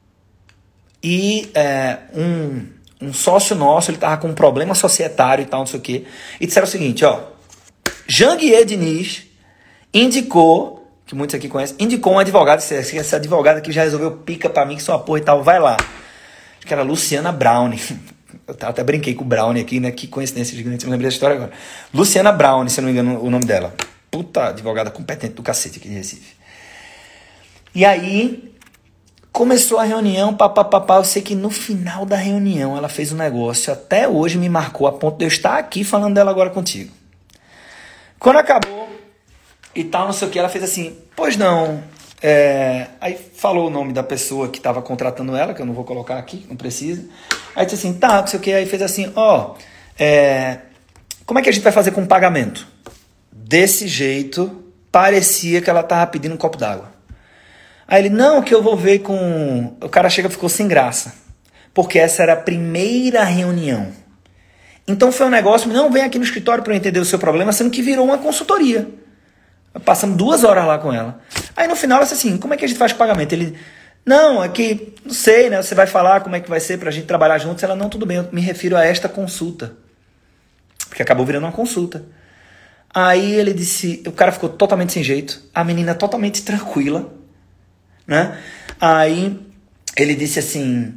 E um sócio nosso, ele tava com um problema societário e tal, não sei o quê. E disseram o seguinte, ó. Janguier Diniz indicou, que muitos aqui conhecem, indicou um advogado, essa advogada que já resolveu pica pra mim, que sou uma porra e tal, vai lá. Acho que era Luciana Browne. Eu até brinquei com o Browne aqui, né? Que coincidência gigante, eu me lembrei da história agora. Luciana Browne, se eu não me engano o nome dela. Puta advogada competente do cacete aqui de Recife. E aí, começou a reunião, papapá. Eu sei que no final da reunião ela fez um negócio, até hoje me marcou a ponto de eu estar aqui falando dela agora contigo. Quando acabou e tal, não sei o que, ela fez assim, pois não. Aí falou o nome da pessoa que estava contratando ela, que eu não vou colocar aqui, não precisa. Aí disse assim, tá, não sei o que, aí fez assim, como é que a gente vai fazer com o pagamento? Desse jeito, parecia que ela estava pedindo um copo d'água. Aí ele, não, que eu vou ver com... O cara chega e ficou sem graça. Porque essa era a primeira reunião. Então foi um negócio, não, vem aqui no escritório para eu entender o seu problema, sendo que virou uma consultoria. Passamos 2 horas lá com ela. Aí no final ela disse assim, como é que a gente faz o pagamento? Ele, não, é que, não sei, né? Você vai falar como é que vai ser pra gente trabalhar juntos. Ela, não, tudo bem, eu me refiro a esta consulta. Porque acabou virando uma consulta. Aí ele disse, o cara ficou totalmente sem jeito, a menina totalmente tranquila, né? Aí ele disse assim,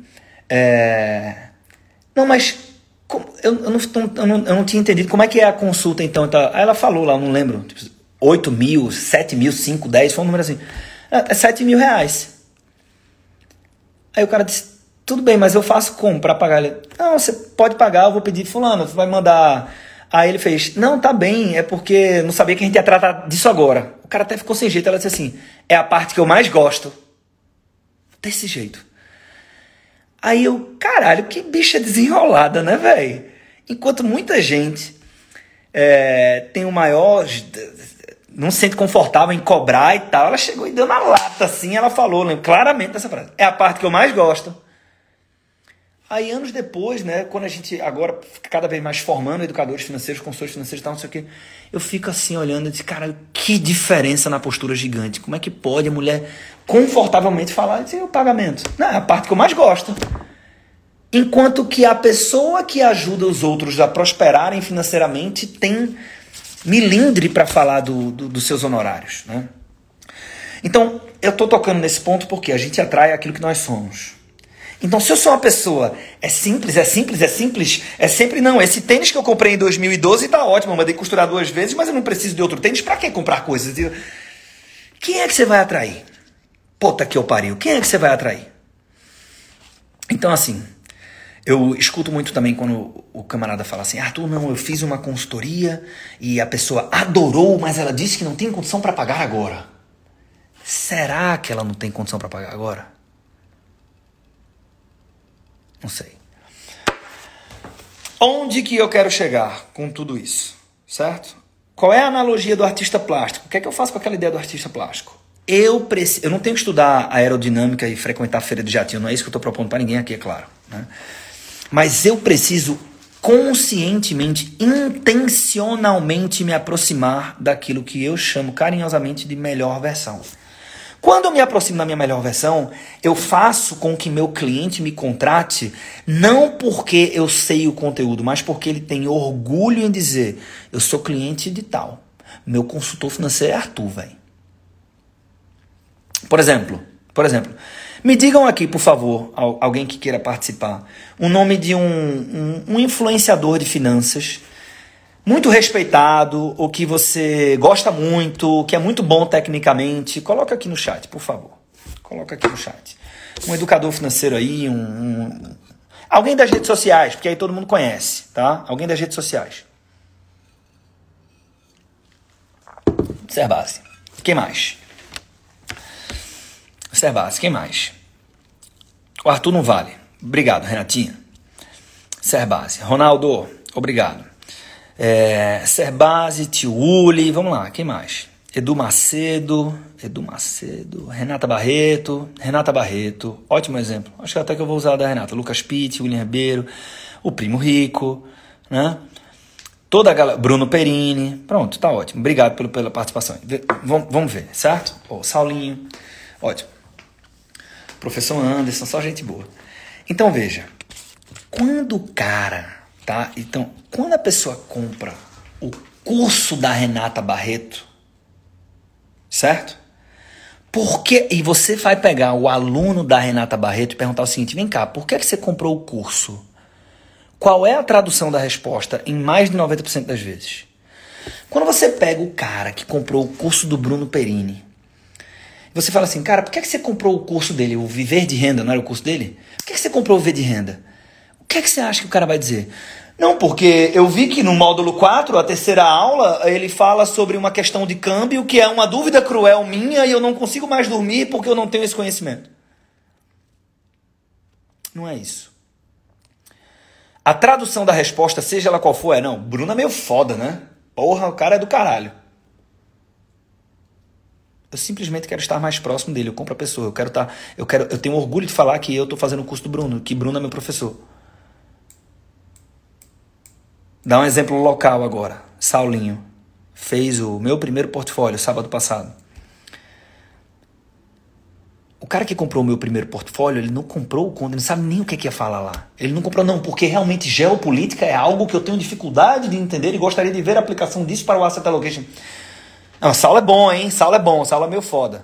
não, mas eu não tinha entendido como é que é a consulta então. Aí ela falou lá, eu não lembro, 8 mil, 7 mil, 5, 10, foi um número assim, é 7 mil reais. Aí o cara disse, tudo bem, mas eu faço como para pagar? Ele, não, você pode pagar, eu vou pedir fulano, você vai mandar. Aí ele fez, não, tá bem, é porque não sabia que a gente ia tratar disso agora. O cara até ficou sem jeito, ela disse assim, é a parte que eu mais gosto. Desse jeito. Aí eu, caralho, que bicha desenrolada, né, velho? Enquanto muita gente tem o maior... não se sente confortável em cobrar e tal, ela chegou e deu na lata, assim, ela falou, lembro claramente dessa frase. É a parte que eu mais gosto. Aí, anos depois, né, quando a gente agora fica cada vez mais formando educadores financeiros, consultores financeiros e tal, não sei o quê, eu fico assim olhando e digo, cara, que diferença na postura gigante. Como é que pode a mulher confortavelmente falar e o pagamento? Não, é a parte que eu mais gosto. Enquanto que a pessoa que ajuda os outros a prosperarem financeiramente tem milindre para falar dos seus honorários, né? Então, eu estou tocando nesse ponto porque a gente atrai aquilo que nós somos. Então, se eu sou uma pessoa, é simples, é sempre não. Esse tênis que eu comprei em 2012 tá ótimo, eu mandei costurar 2 vezes, mas eu não preciso de outro tênis. Pra que comprar coisas? Quem é que você vai atrair? Puta que eu pariu. Quem é que você vai atrair? Então, assim, eu escuto muito também quando o camarada fala assim, Arthur, não, eu fiz uma consultoria e a pessoa adorou, mas ela disse que não tem condição para pagar agora. Será que ela não tem condição para pagar agora? Não sei. Onde que eu quero chegar com tudo isso? Certo? Qual é a analogia do artista plástico? O que é que eu faço com aquela ideia do artista plástico? Eu não tenho que estudar aerodinâmica e frequentar a feira de jatinho. Não é isso que eu estou propondo para ninguém aqui, é claro, né? Mas eu preciso conscientemente, intencionalmente me aproximar daquilo que eu chamo carinhosamente de melhor versão. Quando eu me aproximo da minha melhor versão, eu faço com que meu cliente me contrate não porque eu sei o conteúdo, mas porque ele tem orgulho em dizer, eu sou cliente de tal. Meu consultor financeiro é Arthur, velho. Por exemplo, me digam aqui, por favor, alguém que queira participar, o nome de um influenciador de finanças muito respeitado, ou que você gosta muito, que é muito bom tecnicamente. Coloca aqui no chat, por favor. Coloca aqui no chat. Um educador financeiro aí, alguém das redes sociais, porque aí todo mundo conhece, tá? Alguém das redes sociais. Cerbasi. Quem mais? Cerbasi, quem mais? O Arthur não vale. Obrigado, Renatinha. Cerbasi. Ronaldo, obrigado. Cerbasi, Tio Uli, vamos lá, quem mais? Edu Macedo, Renata Barreto, ótimo exemplo. Acho que até que eu vou usar da Renata. Lucas Pitt, William Ribeiro, o Primo Rico, né? Toda a galera, Bruno Perini, pronto, tá ótimo. Obrigado pela participação. Vamos ver, certo? Saulinho, ótimo. Professor Anderson, só gente boa. Então veja, quando o cara, tá? Então, quando a pessoa compra o curso da Renata Barreto, certo? Porque, e você vai pegar o aluno da Renata Barreto e perguntar o seguinte, vem cá, por que você comprou o curso? Qual é a tradução da resposta em mais de 90% das vezes? Quando você pega o cara que comprou o curso do Bruno Perini, você fala assim, cara, por que você comprou o curso dele? O Viver de Renda, não era o curso dele? Por que você comprou o Viver de Renda? O que você acha que o cara vai dizer? Não, porque eu vi que no módulo 4, a terceira aula, ele fala sobre uma questão de câmbio que é uma dúvida cruel minha e eu não consigo mais dormir porque eu não tenho esse conhecimento. Não é isso. A tradução da resposta, seja ela qual for, não, Bruno é meio foda, né? Porra, o cara é do caralho. Eu simplesmente quero estar mais próximo dele, eu compro a pessoa, eu tenho orgulho de falar que eu estou fazendo o curso do Bruno, que Bruno é meu professor. Dá um exemplo local agora. Saulinho fez o meu primeiro portfólio sábado passado. O cara que comprou o meu primeiro portfólio, ele não comprou o conto, ele não sabe nem o que ia falar lá. Ele não comprou não, porque realmente geopolítica é algo que eu tenho dificuldade de entender e gostaria de ver a aplicação disso para o Asset Allocation. Não, Saulo é bom, hein? Saulo é bom, Saulo é meio foda.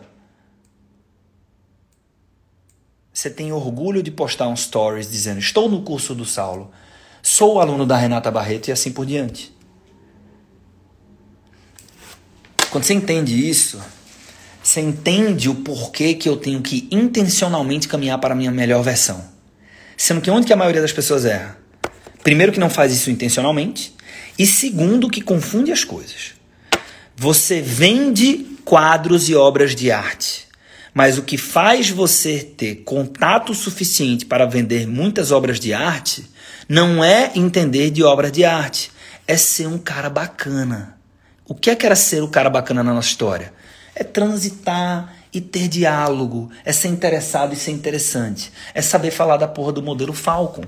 Você tem orgulho de postar um stories dizendo, estou no curso do Saulo, sou aluno da Renata Barreto e assim por diante. Quando você entende isso, você entende o porquê que eu tenho que intencionalmente caminhar para a minha melhor versão. Sendo que onde que a maioria das pessoas erra? Primeiro que não faz isso intencionalmente e segundo que confunde as coisas. Você vende quadros e obras de arte, mas o que faz você ter contato suficiente para vender muitas obras de arte não é entender de obras de arte, é ser um cara bacana. O que era ser o cara bacana na nossa história? É transitar e ter diálogo, é ser interessado e ser interessante, é saber falar da porra do modelo Falcon.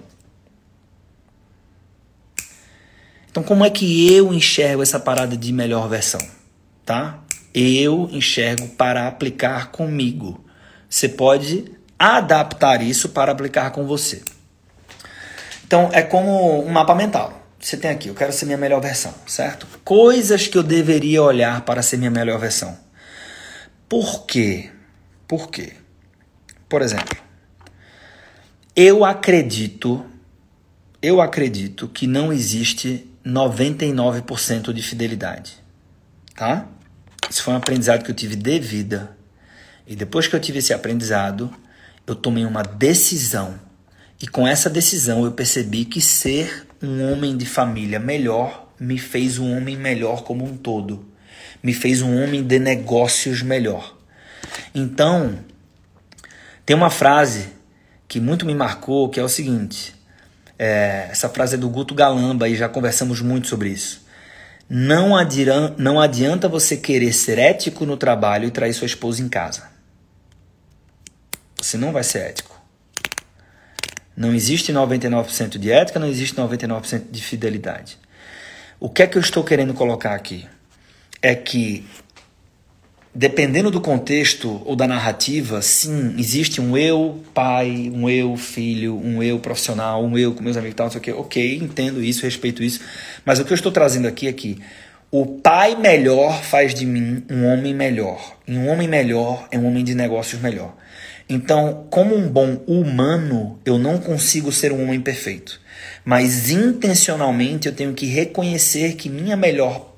Então como é que eu enxergo essa parada de melhor versão? Tá? Eu enxergo para aplicar comigo. Você pode adaptar isso para aplicar com você. Então é como um mapa mental. Você tem aqui, eu quero ser minha melhor versão, certo? Coisas que eu deveria olhar para ser minha melhor versão. Por quê? Por quê? Por exemplo, eu acredito que não existe 99% de fidelidade, tá? Isso foi um aprendizado que eu tive de vida. E depois que eu tive esse aprendizado, eu tomei uma decisão. E com essa decisão eu percebi que ser um homem de família melhor me fez um homem melhor como um todo. Me fez um homem de negócios melhor. Então, tem uma frase que muito me marcou, que é o seguinte. Essa frase é do Guto Galamba e já conversamos muito sobre isso. Não adianta você querer ser ético no trabalho e trair sua esposa em casa. Você não vai ser ético. Não existe 99% de ética, não existe 99% de fidelidade. O que é que eu estou querendo colocar aqui? É que, dependendo do contexto ou da narrativa, sim, existe um eu pai, um eu filho, um eu profissional, um eu com meus amigos e tal, não sei o quê. Ok, entendo isso, respeito isso. Mas o que eu estou trazendo aqui é que o pai melhor faz de mim um homem melhor. E um homem melhor é um homem de negócios melhor. Então, como um bom humano, eu não consigo ser um homem perfeito. Mas intencionalmente eu tenho que reconhecer que minha melhor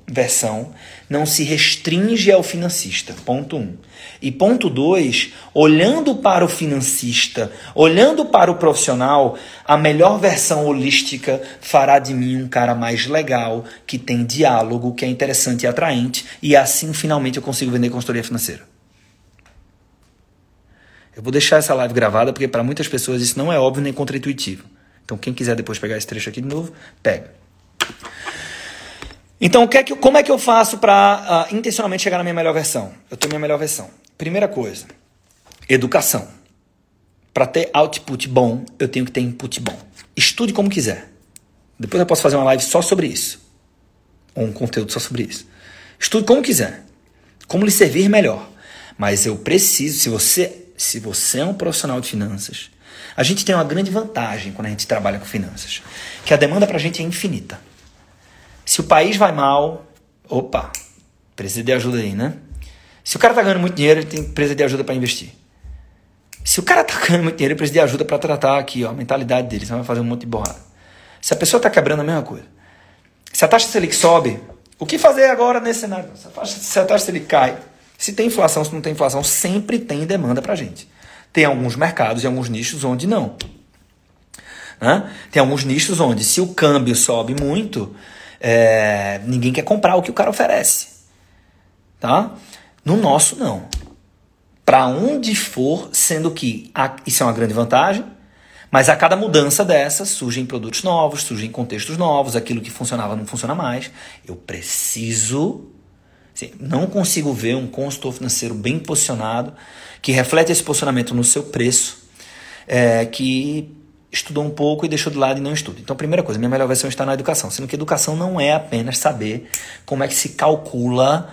versão não se restringe ao financista, ponto 1. E ponto 2, olhando para o financista, olhando para o profissional, a melhor versão holística fará de mim um cara mais legal, que tem diálogo, que é interessante e atraente, e assim finalmente eu consigo vender consultoria financeira. Eu vou deixar essa live gravada porque para muitas pessoas isso não é óbvio nem contra-intuitivo. Então quem quiser depois pegar esse trecho aqui de novo, pega. Então, como é que eu faço para intencionalmente chegar na minha melhor versão? Eu tenho minha melhor versão. Primeira coisa, educação. Para ter output bom, eu tenho que ter input bom. Estude como quiser. Depois eu posso fazer uma live só sobre isso. Ou um conteúdo só sobre isso. Estude como quiser. Como lhe servir melhor. Mas eu preciso, se você é um profissional de finanças, a gente tem uma grande vantagem quando a gente trabalha com finanças, que a demanda para a gente é infinita. Se o país vai mal, precisa de ajuda aí, né? Se o cara tá ganhando muito dinheiro, ele precisa de ajuda para investir. Se o cara tá ganhando muito dinheiro, ele precisa de ajuda para tratar aqui, a mentalidade dele, senão vai fazer um monte de borrada. Se a pessoa tá quebrando, a mesma coisa. Se a taxa Selic sobe, o que fazer agora nesse cenário? Se a taxa Selic cai, se tem inflação, se não tem inflação, sempre tem demanda pra gente. Tem alguns mercados e alguns nichos onde não. Né? Tem alguns nichos onde, se o câmbio sobe muito, ninguém quer comprar o que o cara oferece. Tá? No nosso, não. Para onde for, sendo que isso é uma grande vantagem, mas a cada mudança dessa surgem produtos novos, surgem contextos novos, aquilo que funcionava não funciona mais. Eu preciso... não consigo ver um consultor financeiro bem posicionado, que reflete esse posicionamento no seu preço, que estudou um pouco e deixou de lado e não estuda. Então, primeira coisa, minha melhor versão está na educação. Sendo que educação não é apenas saber como é que se calcula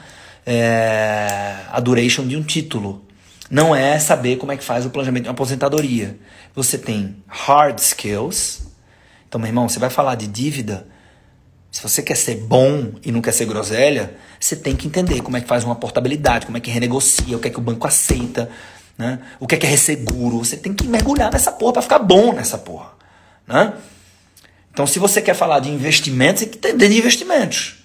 a duration de um título. Não é saber como é que faz o planejamento de uma aposentadoria. Você tem hard skills. Então, meu irmão, você vai falar de dívida. Se você quer ser bom e não quer ser groselha, você tem que entender como é que faz uma portabilidade, como é que renegocia, o que é que o banco aceita, né? O que é resseguro. Você tem que mergulhar nessa porra para ficar bom nessa porra. Né? Então, se você quer falar de investimentos, você tem que entender de investimentos.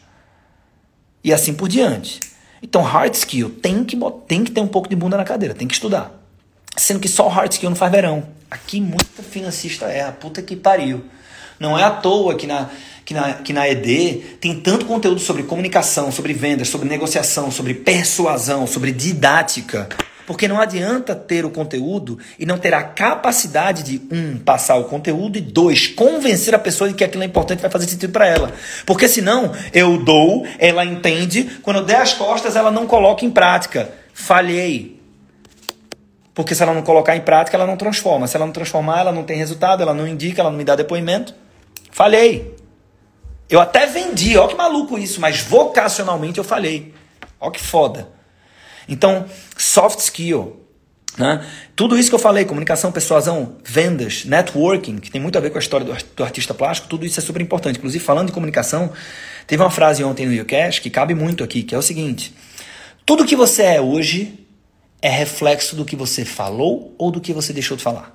E assim por diante. Então, hard skill, tem que ter um pouco de bunda na cadeira, tem que estudar. Sendo que só o hard skill não faz verão. Aqui muita financista erra, puta que pariu. Não é à toa que na ED tem tanto conteúdo sobre comunicação, sobre vendas, sobre negociação, sobre persuasão, sobre didática. Porque não adianta ter o conteúdo e não ter a capacidade de, passar o conteúdo e 2, convencer a pessoa de que aquilo é importante e vai fazer sentido para ela. Porque senão eu dou, ela entende, quando eu der as costas ela não coloca em prática. Falhei. Porque se ela não colocar em prática, ela não transforma. Se ela não transformar, ela não tem resultado, ela não indica, ela não me dá depoimento. Falhei. Eu até vendi, ó que maluco isso, mas vocacionalmente eu falhei. Ó que foda. Então, soft skill, né? Tudo isso que eu falei, comunicação, persuasão, vendas, networking, que tem muito a ver com a história do artista plástico, tudo isso é super importante. Inclusive, falando de comunicação, teve uma frase ontem no YouCash que cabe muito aqui, que é o seguinte: tudo que você é hoje é reflexo do que você falou ou do que você deixou de falar.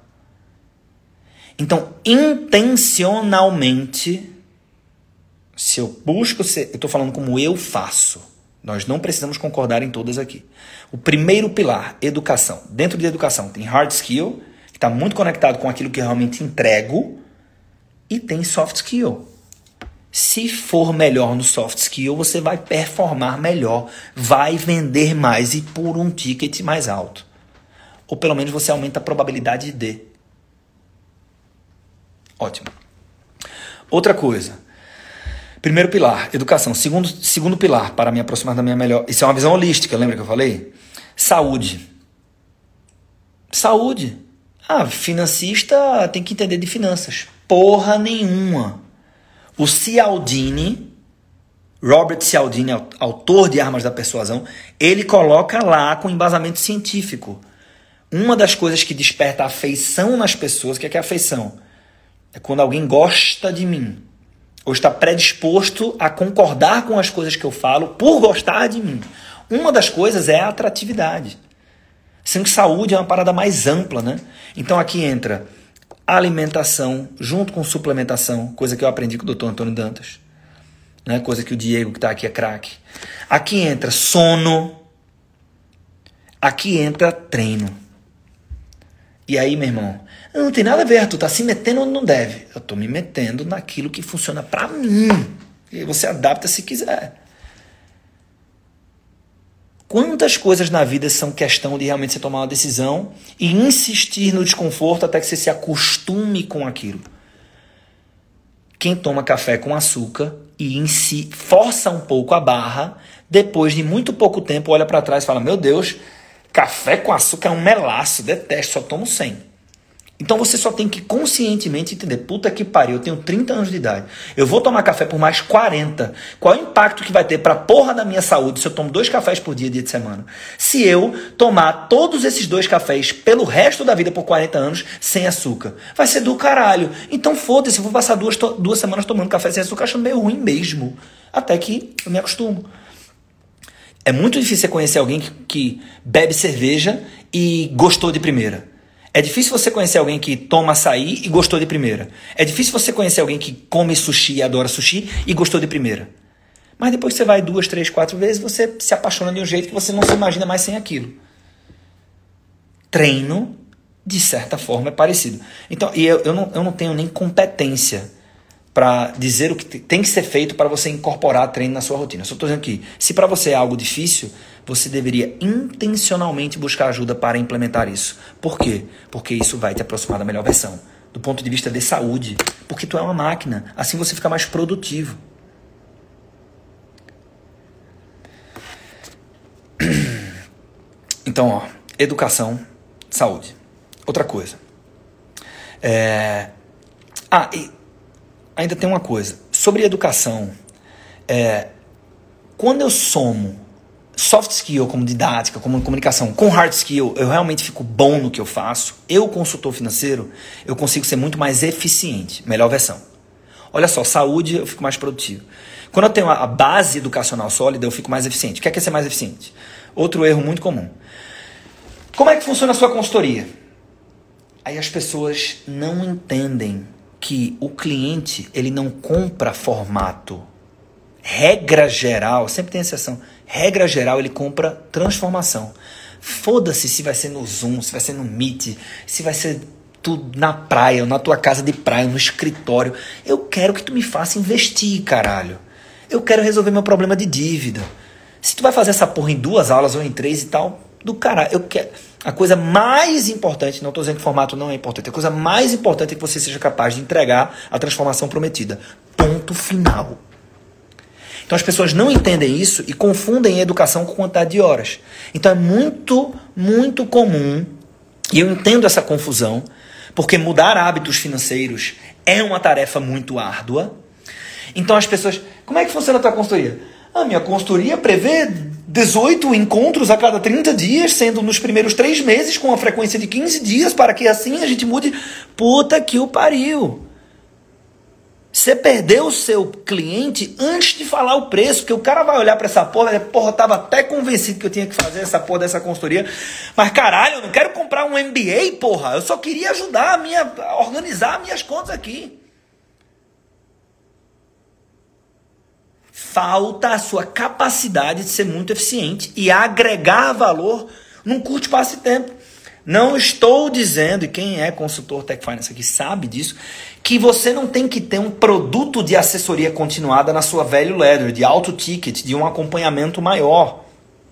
Então, intencionalmente, se eu busco ser, eu estou falando como eu faço. Nós não precisamos concordar em todas aqui. O primeiro pilar, educação. Dentro de educação tem hard skill, que está muito conectado com aquilo que eu realmente entrego, e tem soft skill. Se for melhor no soft skill, você vai performar melhor, vai vender mais e por um ticket mais alto. Ou pelo menos você aumenta a probabilidade de. Ótimo. Outra coisa. Primeiro pilar, educação. Segundo pilar, para me aproximar da minha melhor... Isso é uma visão holística, lembra que eu falei? Saúde. Saúde. Financista tem que entender de finanças. Porra nenhuma. O Cialdini, Robert Cialdini, autor de Armas da Persuasão, ele coloca lá com embasamento científico. Uma das coisas que desperta afeição nas pessoas, o que é afeição? É quando alguém gosta de mim. Ou está predisposto a concordar com as coisas que eu falo por gostar de mim. Uma das coisas é a atratividade. Sendo que saúde é uma parada mais ampla, né? Então aqui entra alimentação junto com suplementação, coisa que eu aprendi com o Dr. Antônio Dantas. né? Coisa que o Diego que tá aqui é craque. Aqui entra sono. Aqui entra treino. E aí, meu irmão, não tem nada a ver, tu tá se metendo onde não deve. Eu tô me metendo naquilo que funciona pra mim. E você adapta se quiser. Quantas coisas na vida são questão de realmente você tomar uma decisão e insistir no desconforto até que você se acostume com aquilo? Quem toma café com açúcar e em si força um pouco a barra, depois de muito pouco tempo olha para trás e fala, meu Deus, café com açúcar é um melaço, detesto, só tomo 100. Então você só tem que conscientemente entender, puta que pariu, eu tenho 30 anos de idade, eu vou tomar café por mais 40, qual é o impacto que vai ter pra porra da minha saúde se eu tomo 2 cafés por dia, dia de semana? Se eu tomar todos esses 2 cafés pelo resto da vida por 40 anos sem açúcar, vai ser do caralho. Então foda-se, eu vou passar 2 semanas tomando café sem açúcar achando meio ruim mesmo, até que eu me acostumo. É muito difícil você conhecer alguém que bebe cerveja e gostou de primeira. É difícil você conhecer alguém que toma açaí e gostou de primeira. É difícil você conhecer alguém que come sushi e adora sushi e gostou de primeira. Mas depois que você vai 2, 3, 4 vezes, você se apaixona de um jeito que você não se imagina mais sem aquilo. Treino, de certa forma, é parecido. Então, e eu não tenho nem competência para dizer o que tem que ser feito para você incorporar treino na sua rotina. Eu só estou dizendo que, se para você é algo difícil, você deveria intencionalmente buscar ajuda para implementar isso. Por quê? Porque isso vai te aproximar da melhor versão. Do ponto de vista de saúde. Porque tu é uma máquina. Assim você fica mais produtivo. Então, ó, educação, saúde. Outra coisa. E ainda tem uma coisa. Sobre educação, quando eu somo soft skill como didática, como comunicação, com hard skill, eu realmente fico bom no que eu faço. Eu, consultor financeiro, eu consigo ser muito mais eficiente. Melhor versão. Olha só, saúde, eu fico mais produtivo. Quando eu tenho a base educacional sólida, eu fico mais eficiente. O que é ser mais eficiente? Outro erro muito comum. Como é que funciona a sua consultoria? Aí as pessoas não entendem que o cliente, ele não compra formato. Regra geral, sempre tem exceção. Regra geral, ele compra transformação. Foda-se se vai ser no Zoom, se vai ser no Meet, se vai ser tudo na praia, ou na tua casa de praia, no escritório. Eu quero que tu me faça investir, caralho. Eu quero resolver meu problema de dívida. Se tu vai fazer essa porra em 2 aulas ou em 3 e tal, do caralho. Eu quero... A coisa mais importante, não estou dizendo que o formato não é importante, a coisa mais importante é que você seja capaz de entregar a transformação prometida. Ponto final. Então as pessoas não entendem isso e confundem educação com quantidade de horas. Então é muito, muito comum, e eu entendo essa confusão, porque mudar hábitos financeiros é uma tarefa muito árdua. Então as pessoas... Como é que funciona a tua consultoria? A minha consultoria prevê 18 encontros a cada 30 dias, sendo nos primeiros 3 meses, com uma frequência de 15 dias, para que assim a gente mude. Puta que o pariu. Você perdeu o seu cliente antes de falar o preço, porque o cara vai olhar para essa porra, eu tava até convencido que eu tinha que fazer essa porra dessa consultoria, mas caralho, eu não quero comprar um MBA, porra, eu só queria ajudar a organizar minhas contas aqui. Falta a sua capacidade de ser muito eficiente e agregar valor num curto espaço de tempo. Não estou dizendo, e quem é consultor Tech Finance aqui sabe disso, que você não tem que ter um produto de assessoria continuada na sua value ladder, de alto ticket, de um acompanhamento maior.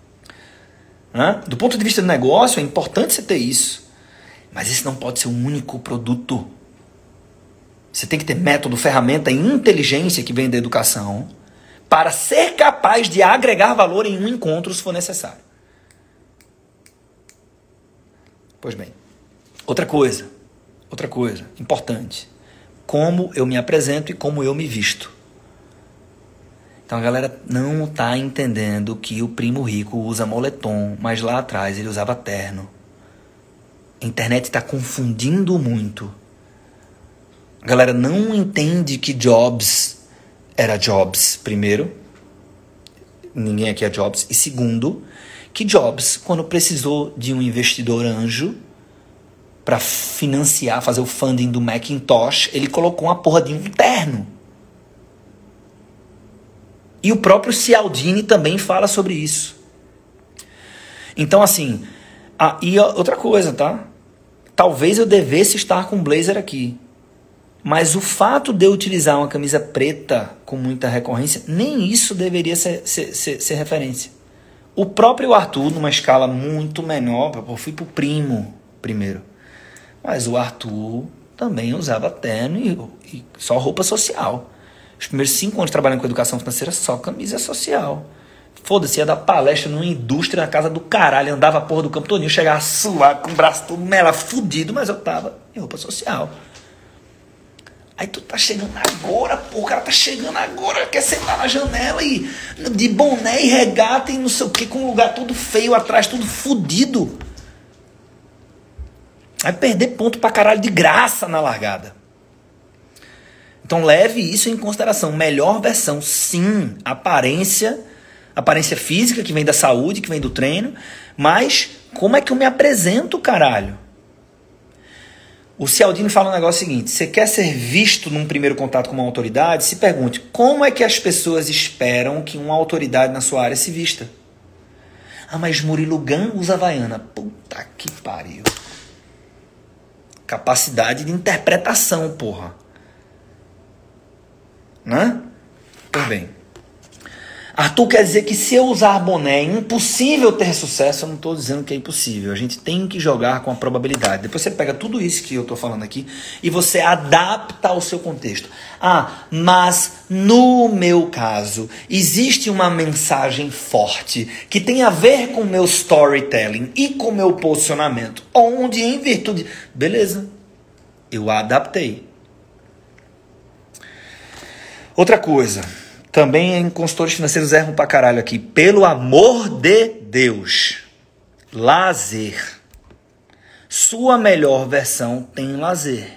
Do ponto de vista do negócio, é importante você ter isso. Mas esse não pode ser o único produto. Você tem que ter método, ferramenta e inteligência que vem da educação para ser capaz de agregar valor em um encontro se for necessário. Pois bem, outra coisa importante. Como eu me apresento e como eu me visto. Então a galera não está entendendo que o primo rico usa moletom, mas lá atrás ele usava terno. A internet está confundindo muito. A galera não entende que Jobs era Jobs, primeiro. Ninguém aqui é Jobs. E segundo, que Jobs, quando precisou de um investidor anjo para financiar, fazer o funding do Macintosh, ele colocou uma porra de um terno. E o próprio Cialdini também fala sobre isso. Então, assim, e outra coisa, tá? Talvez eu devesse estar com um blazer aqui. Mas o fato de eu utilizar uma camisa preta com muita recorrência, nem isso deveria ser referência. O próprio Arthur, numa escala muito menor, eu fui pro primo primeiro. Mas o Arthur também usava terno e só roupa social. Os primeiros 5 anos trabalhando com educação financeira, só camisa social. Foda-se, ia dar palestra numa indústria na casa do caralho, andava a porra do campo todinho, chegava a suar com o braço todo mela fudido, mas eu tava em roupa social. Aí tu tá chegando agora, pô, o cara tá chegando agora, quer sentar na janela e de boné e regata e não sei o que, com um lugar todo feio atrás, tudo fudido. Vai perder ponto pra caralho de graça na largada. Então leve isso em consideração. Melhor versão, sim, aparência física, que vem da saúde, que vem do treino, mas como é que eu me apresento, caralho? O Cialdini fala um negócio seguinte: você quer ser visto num primeiro contato com uma autoridade? Se pergunte, como é que as pessoas esperam que uma autoridade na sua área se vista? Ah, mas Murilo Gun usa Havaiana. Puta que pariu. Capacidade de interpretação, porra. Né? Pois bem. Arthur quer dizer que se eu usar boné é impossível ter sucesso. Eu não estou dizendo que é impossível. A gente tem que jogar com a probabilidade. Depois você pega tudo isso que eu estou falando aqui e você adapta ao seu contexto. Ah, mas no meu caso existe uma mensagem forte que tem a ver com o meu storytelling e com o meu posicionamento, onde em virtude... Beleza, eu adaptei. Outra coisa... Também em consultores financeiros erram pra caralho aqui. Pelo amor de Deus. Lazer. Sua melhor versão tem lazer.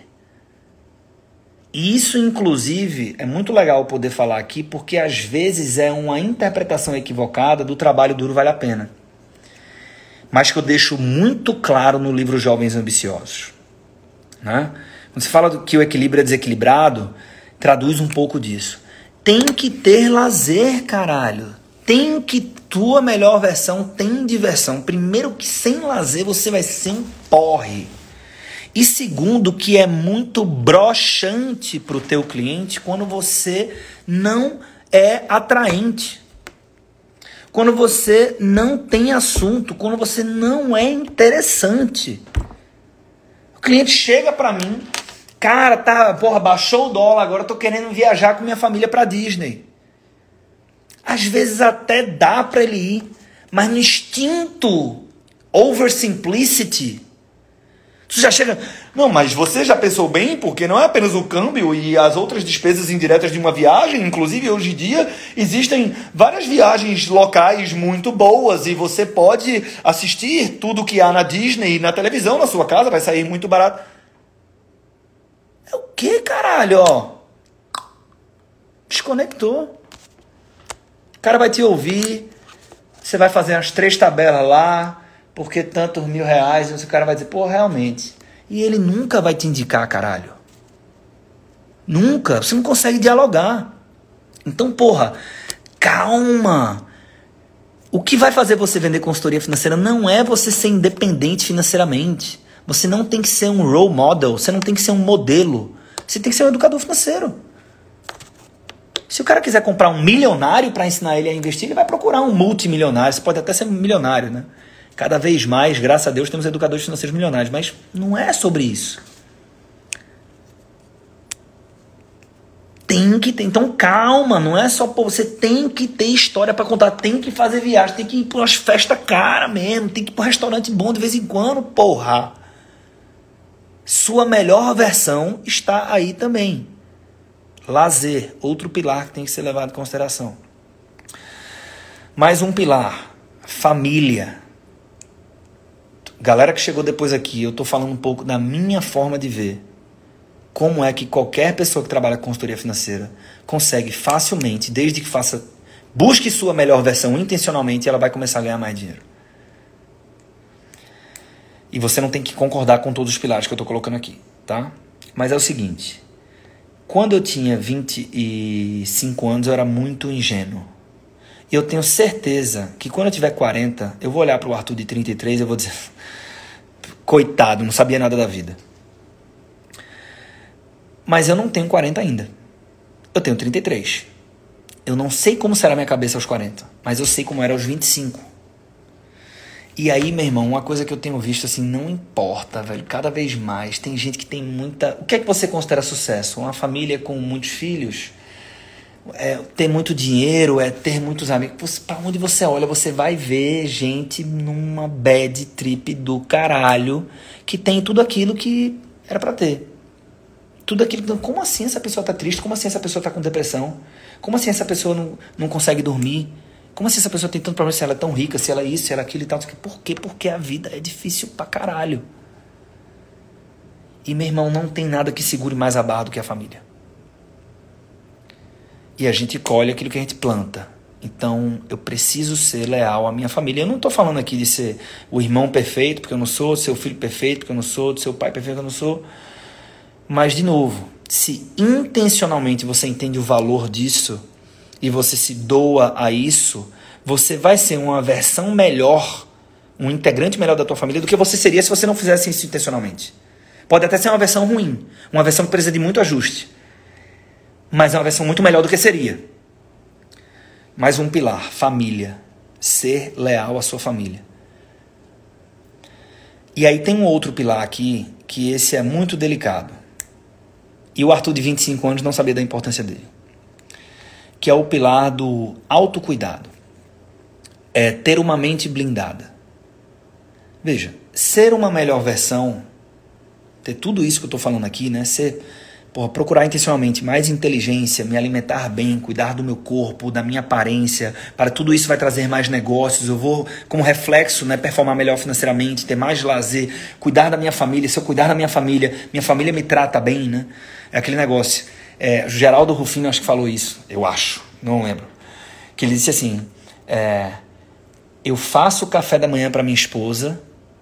E isso, inclusive, é muito legal poder falar aqui, porque às vezes é uma interpretação equivocada do trabalho duro vale a pena. Mas que eu deixo muito claro no livro Jovens Ambiciosos. Né? Quando se fala que o equilíbrio é desequilibrado, traduz um pouco disso. Tem que ter lazer, caralho. Tem que... Tua melhor versão tem diversão. Primeiro que sem lazer você vai ser um porre. E segundo que é muito broxante para o teu cliente quando você não é atraente. Quando você não tem assunto. Quando você não é interessante. O cliente chega para mim... Cara, baixou o dólar, agora eu tô querendo viajar com minha família pra Disney. Às vezes até dá pra ele ir, mas no instinto oversimplicity, tu já chega... Não, mas você já pensou bem, porque não é apenas o câmbio e as outras despesas indiretas de uma viagem, inclusive hoje em dia existem várias viagens locais muito boas e você pode assistir tudo que há na Disney, na televisão, na sua casa, vai sair muito barato. É o que, caralho, ó? Desconectou. O cara vai te ouvir, você vai fazer as 3 tabelas lá, porque tantos R$1.000, e o cara vai dizer, pô, realmente. E ele nunca vai te indicar, caralho. Nunca. Você não consegue dialogar. Então, porra, calma. O que vai fazer você vender consultoria financeira não é você ser independente financeiramente. Você não tem que ser um role model, você não tem que ser um modelo. Você tem que ser um educador financeiro. Se o cara quiser comprar um milionário para ensinar ele a investir, ele vai procurar um multimilionário. Você pode até ser milionário, né? Cada vez mais, graças a Deus, temos educadores financeiros milionários. Mas não é sobre isso. Tem que ter. Então calma, não é só... Pô, você tem que ter história para contar. Tem que fazer viagem, tem que ir para umas festas caras mesmo. Tem que ir para um restaurante bom de vez em quando, porra. Sua melhor versão está aí também. Lazer, outro pilar que tem que ser levado em consideração. Mais um pilar, família. Galera que chegou depois aqui, eu estou falando um pouco da minha forma de ver. Como é que qualquer pessoa que trabalha com consultoria financeira consegue facilmente, desde que busque sua melhor versão intencionalmente, ela vai começar a ganhar mais dinheiro. E você não tem que concordar com todos os pilares que eu estou colocando aqui, tá? Mas é o seguinte, quando eu tinha 25 anos eu era muito ingênuo, E eu tenho certeza que quando eu tiver 40, eu vou olhar para o Arthur de 33 e eu vou dizer, coitado, não sabia nada da vida. Mas eu não tenho 40 ainda. Eu tenho 33. Eu não sei como será a minha cabeça aos 40, mas eu sei como era aos 25. E aí, meu irmão, uma coisa que eu tenho visto assim, não importa, velho, cada vez mais, tem gente que tem muita... O que é que você considera sucesso? Uma família com muitos filhos? É ter muito dinheiro? É ter muitos amigos? Pra onde você olha, você vai ver gente numa bad trip do caralho, que tem tudo aquilo que era pra ter. Tudo aquilo... Como assim essa pessoa tá triste? Como assim essa pessoa tá com depressão? Como assim essa pessoa não consegue dormir? Como assim essa pessoa tem tanto problema, se ela é tão rica, se ela é isso, se ela é aquilo e tal? Por quê? Porque a vida é difícil pra caralho. E, meu irmão, não tem nada que segure mais a barra do que a família. E a gente colhe aquilo que a gente planta. Então, eu preciso ser leal à minha família. Eu não tô falando aqui de ser o irmão perfeito, porque eu não sou, seu filho perfeito, porque eu não sou, do seu pai perfeito, porque eu não sou. Mas, de novo, se intencionalmente você entende o valor disso e você se doa a isso, você vai ser uma versão melhor, um integrante melhor da tua família do que você seria se você não fizesse isso intencionalmente. Pode até ser uma versão ruim, uma versão que precisa de muito ajuste, mas é uma versão muito melhor do que seria. Mais um pilar, família. Ser leal à sua família. E aí tem um outro pilar aqui, que esse é muito delicado. E o Arthur de 25 anos não sabia da importância dele. Que é o pilar do autocuidado. É ter uma mente blindada. Veja, ser uma melhor versão, ter tudo isso que eu estou falando aqui, né? Procurar intencionalmente mais inteligência, me alimentar bem, cuidar do meu corpo, da minha aparência, para tudo isso vai trazer mais negócios, eu vou, como reflexo, né, performar melhor financeiramente, ter mais lazer, cuidar da minha família, se eu cuidar da minha família me trata bem, né? É aquele negócio. Geraldo Rufino acho que falou isso, eu acho, não lembro. Que ele disse assim, eu faço o café da manhã para minha esposa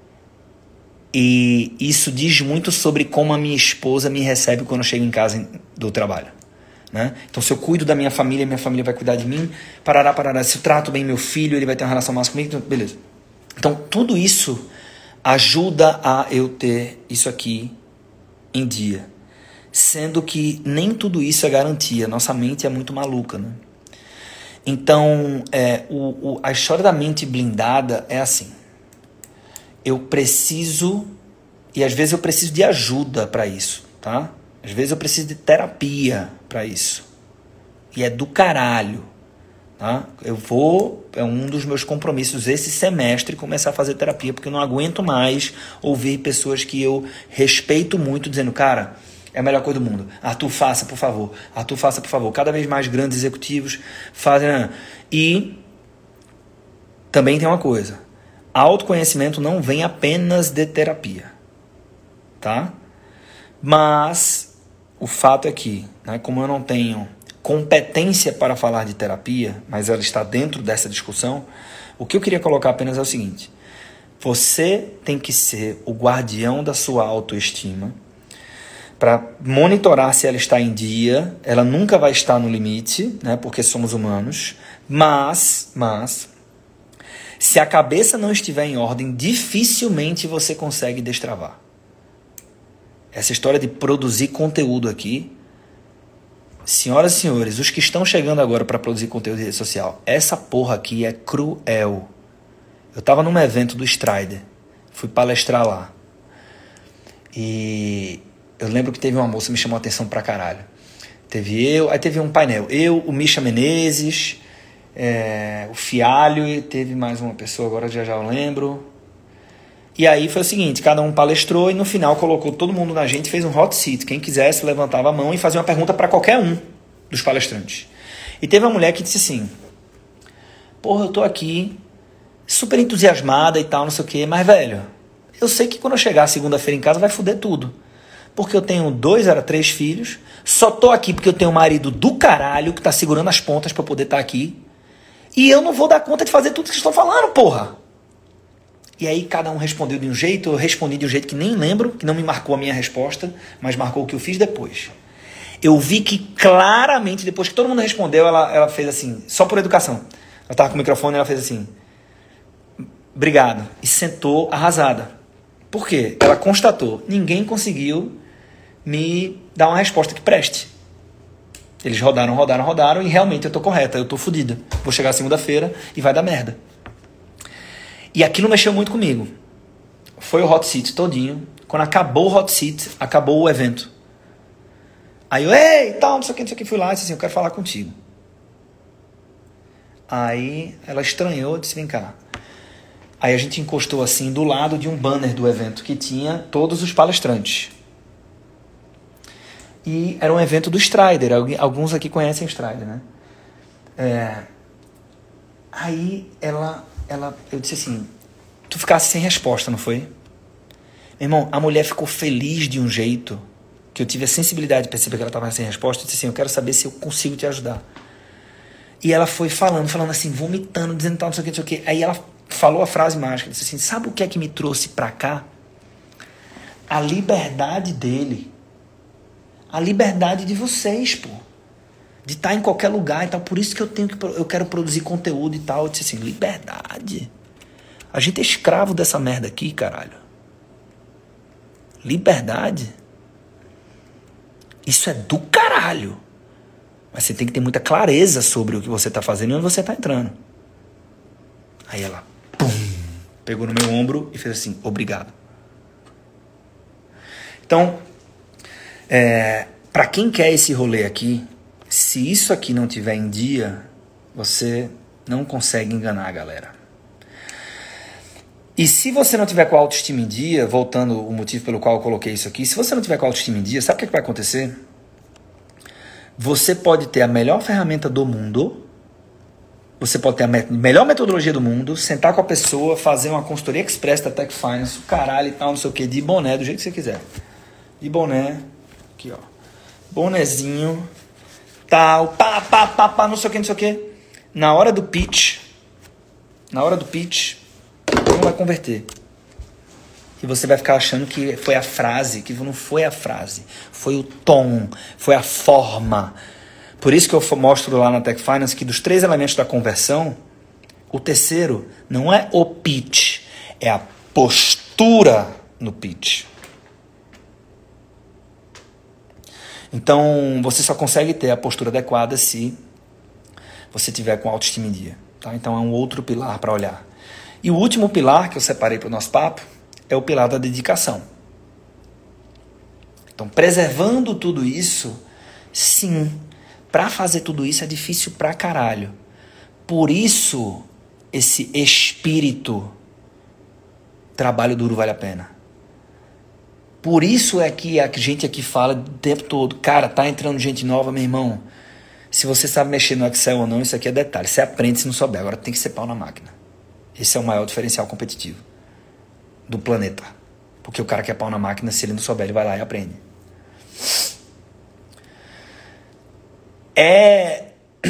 e isso diz muito sobre como a minha esposa me recebe quando eu chego em casa do trabalho. Né? Então, se eu cuido da minha família vai cuidar de mim, parará. Se eu trato bem meu filho, ele vai ter uma relação mais comigo, então, beleza. Então, tudo isso ajuda a eu ter isso aqui em dia. Sendo que nem tudo isso é garantia. Nossa mente é muito maluca, né? Então, a história da mente blindada é assim. Eu preciso, e às vezes eu preciso de ajuda para isso, tá? Às vezes eu preciso de terapia para isso. E é do caralho, tá? É um dos meus compromissos esse semestre começar a fazer terapia, porque eu não aguento mais ouvir pessoas que eu respeito muito dizendo, cara, é a melhor coisa do mundo. Arthur, faça, por favor. Arthur, faça, por favor. Cada vez mais grandes executivos fazem. E também tem uma coisa. Autoconhecimento não vem apenas de terapia, tá? Mas o fato é que, né, como eu não tenho competência para falar de terapia, mas ela está dentro dessa discussão, o que eu queria colocar apenas é o seguinte: você tem que ser o guardião da sua autoestima para monitorar se ela está em dia. Ela nunca vai estar no limite, né, porque somos humanos, mas se a cabeça não estiver em ordem, dificilmente você consegue destravar. Essa história de produzir conteúdo aqui, senhoras e senhores, os que estão chegando agora para produzir conteúdo de rede social, essa porra aqui é cruel. Eu estava num evento do Strider, fui palestrar lá. E eu lembro que teve uma moça que me chamou a atenção pra caralho. Aí teve um painel, o Misha Menezes, o Fialho, e teve mais uma pessoa, agora já eu lembro. E aí foi o seguinte, cada um palestrou e no final colocou todo mundo na gente, fez um hot seat. Quem quisesse levantava a mão e fazia uma pergunta para qualquer um dos palestrantes. E teve uma mulher que disse assim, porra, eu tô aqui super entusiasmada e tal, não sei o quê, mas velho, eu sei que quando eu chegar segunda-feira em casa vai foder tudo. Porque eu tenho 3 filhos, só tô aqui porque eu tenho um marido do caralho que tá segurando as pontas para poder estar aqui. E eu não vou dar conta de fazer tudo que vocês estão falando, porra. E aí cada um respondeu de um jeito, eu respondi de um jeito que nem lembro, que não me marcou a minha resposta, mas marcou o que eu fiz depois. Eu vi que claramente, depois que todo mundo respondeu, ela fez assim, só por educação. Ela tava com o microfone e ela fez assim, obrigado, e sentou arrasada. Por quê? Ela constatou, ninguém conseguiu me dar uma resposta que preste. Eles rodaram e realmente eu tô correta, eu tô fodida. Vou chegar segunda-feira e vai dar merda. E aquilo mexeu muito comigo. Foi o hot seat todinho. Quando acabou o hot seat, acabou o evento. Aí eu, ei, tal, não sei o que, fui lá e disse assim, eu quero falar contigo. Aí ela estranhou e disse, vem cá. Aí a gente encostou assim do lado de um banner do evento que tinha todos os palestrantes. E era um evento do Strider. Alguns aqui conhecem o Strider, né? Aí eu disse assim, tu ficasse sem resposta, não foi? Meu irmão, a mulher ficou feliz de um jeito que eu tive a sensibilidade de perceber que ela estava sem resposta. Eu disse assim, eu quero saber se eu consigo te ajudar. E ela foi falando assim, vomitando, dizendo tal, não sei o que, não sei o que. Aí ela falou a frase mágica, disse assim, sabe o que é que me trouxe pra cá? A liberdade dele. A liberdade de vocês, pô. De estar em qualquer lugar e tal. Por isso que eu quero produzir conteúdo e tal. Eu disse assim, liberdade. A gente é escravo dessa merda aqui, caralho. Liberdade. Isso é do caralho. Mas você tem que ter muita clareza sobre o que você está fazendo e onde você está entrando. Aí ela, pum, pegou no meu ombro e fez assim, obrigado. Então, para quem quer esse rolê aqui, se isso aqui não tiver em dia, você não consegue enganar a galera. E se você não tiver com a autoestima em dia, voltando o motivo pelo qual eu coloquei isso aqui, se você não tiver com a autoestima em dia, sabe o que vai acontecer? Você pode ter a melhor ferramenta do mundo, você pode ter a melhor metodologia do mundo, sentar com a pessoa, fazer uma consultoria express da Tech Finance, o caralho e tal, não sei o que, de boné, do jeito que você quiser. De boné, aqui ó, bonezinho, tal, pá, não sei o que. Na hora do pitch, não vai converter. E você vai ficar achando que foi a frase, que não foi a frase. Foi o tom, foi a forma. Por isso que eu mostro lá na Tech Finance que dos 3 elementos da conversão, o terceiro não é o pitch, é a postura no pitch. Então, você só consegue ter a postura adequada se você tiver com autoestima em dia. Tá? Então, é um outro pilar para olhar. E o último pilar que eu separei para o nosso papo é o pilar da dedicação. Então, preservando tudo isso, sim, para fazer tudo isso é difícil pra caralho. Por isso, esse espírito, trabalho duro vale a pena. Por isso é que a gente aqui fala o tempo todo, cara, tá entrando gente nova, meu irmão. Se você sabe mexer no Excel ou não, isso aqui é detalhe. Você aprende se não souber, agora tem que ser pau na máquina. Esse é o maior diferencial competitivo do planeta. Porque o cara que é pau na máquina, se ele não souber, ele vai lá e aprende. É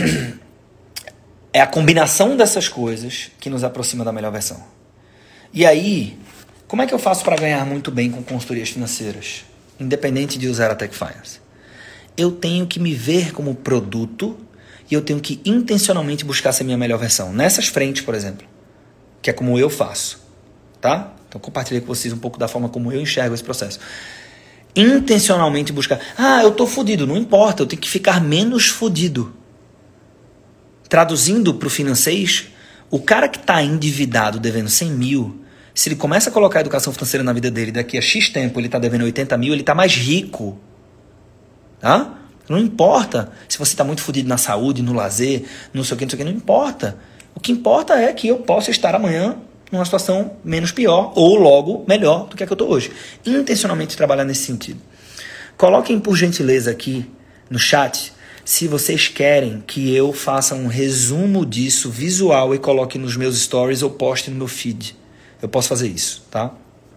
a combinação dessas coisas que nos aproxima da melhor versão. E aí, como é que eu faço para ganhar muito bem com consultorias financeiras? Independente de usar a Tech Finance. Eu tenho que me ver como produto e eu tenho que intencionalmente buscar ser minha melhor versão. Nessas frentes, por exemplo. Que é como eu faço, tá? Então compartilhei com vocês um pouco da forma como eu enxergo esse processo. Intencionalmente buscar, eu tô fodido, não importa, eu tenho que ficar menos fodido. Traduzindo para o financeiro, o cara que está endividado devendo 100 mil, se ele começa a colocar a educação financeira na vida dele, daqui a X tempo ele está devendo 80 mil, ele está mais rico. Tá? Não importa se você está muito fodido na saúde, no lazer, não sei o que, não importa. O que importa é que eu possa estar amanhã numa situação menos pior ou logo melhor do que a que eu estou hoje. Intencionalmente trabalhar nesse sentido. Coloquem por gentileza aqui no chat se vocês querem que eu faça um resumo disso visual e coloque nos meus stories ou poste no meu feed. Eu posso fazer isso, tá?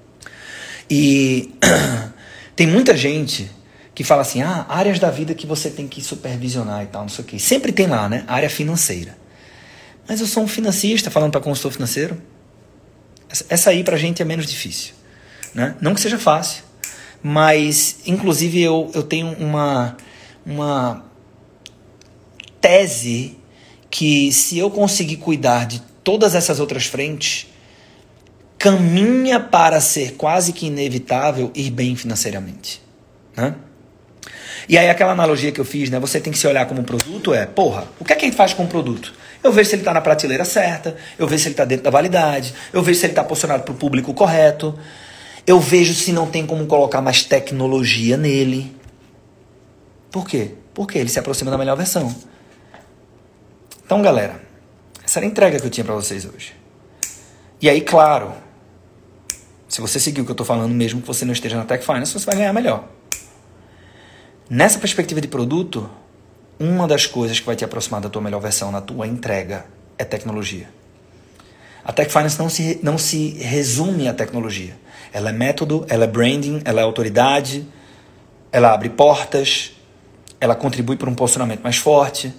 E tem muita gente que fala assim, áreas da vida que você tem que supervisionar e tal, não sei o quê. Sempre tem lá, né? Área financeira. Mas eu sou um financista falando para consultor financeiro. Essa aí pra gente é menos difícil, né? Não que seja fácil, mas inclusive eu tenho uma tese que se eu conseguir cuidar de todas essas outras frentes, caminha para ser quase que inevitável ir bem financeiramente, né? E aí aquela analogia que eu fiz, né? Você tem que se olhar como um produto, o que é que a gente faz com um produto? Eu vejo se ele está na prateleira certa, eu vejo se ele está dentro da validade, eu vejo se ele está posicionado para o público correto, eu vejo se não tem como colocar mais tecnologia nele. Por quê? Porque ele se aproxima da melhor versão. Então, galera, essa era a entrega que eu tinha para vocês hoje. E aí, claro, se você seguir o que eu estou falando, mesmo que você não esteja na Tech Finance, você vai ganhar melhor. Nessa perspectiva de produto, uma das coisas que vai te aproximar da tua melhor versão na tua entrega é tecnologia. A Tech Finance não se resume à tecnologia. Ela é método, ela é branding, ela é autoridade, ela abre portas, ela contribui para um posicionamento mais forte,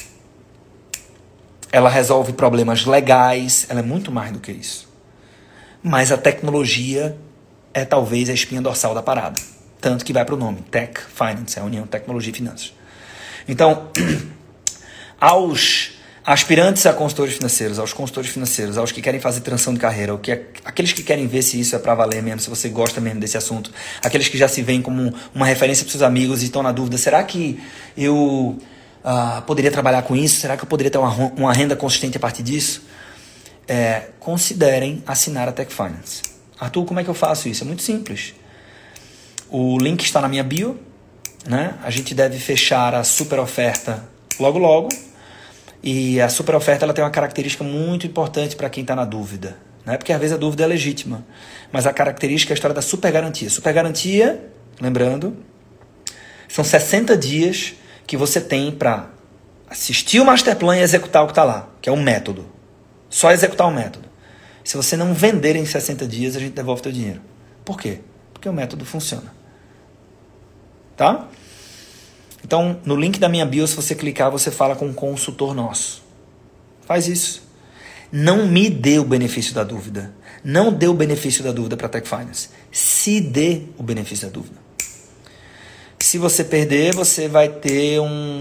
ela resolve problemas legais, ela é muito mais do que isso. Mas a tecnologia é talvez a espinha dorsal da parada. Tanto que vai para o nome, Tech Finance, é a União Tecnologia e Finanças. Então, aos aspirantes a consultores financeiros, aos consultores financeiros, aos que querem fazer transição de carreira, aqueles que querem ver se isso é para valer mesmo, se você gosta mesmo desse assunto, aqueles que já se veem como uma referência para seus amigos e estão na dúvida, será que eu poderia trabalhar com isso? Será que eu poderia ter uma renda consistente a partir disso? Considerem assinar a Tech Finance. Arthur, como é que eu faço isso? É muito simples. O link está na minha bio, né? A gente deve fechar a super oferta logo logo. E a super oferta ela tem uma característica muito importante para quem está na dúvida, né? Porque às vezes a dúvida é legítima. Mas a característica é a história da super garantia. Super garantia, lembrando, são 60 dias que você tem para assistir o Masterplan e executar o que está lá, que é o método. Só executar o método. Se você não vender em 60 dias, a gente devolve o teu dinheiro. Por quê? Porque o método funciona. Tá? Então, no link da minha bio, se você clicar, você fala com um consultor nosso. Faz isso. Não me dê o benefício da dúvida. Não dê o benefício da dúvida para a Tech Finance. Se dê o benefício da dúvida. Se você perder, você vai ter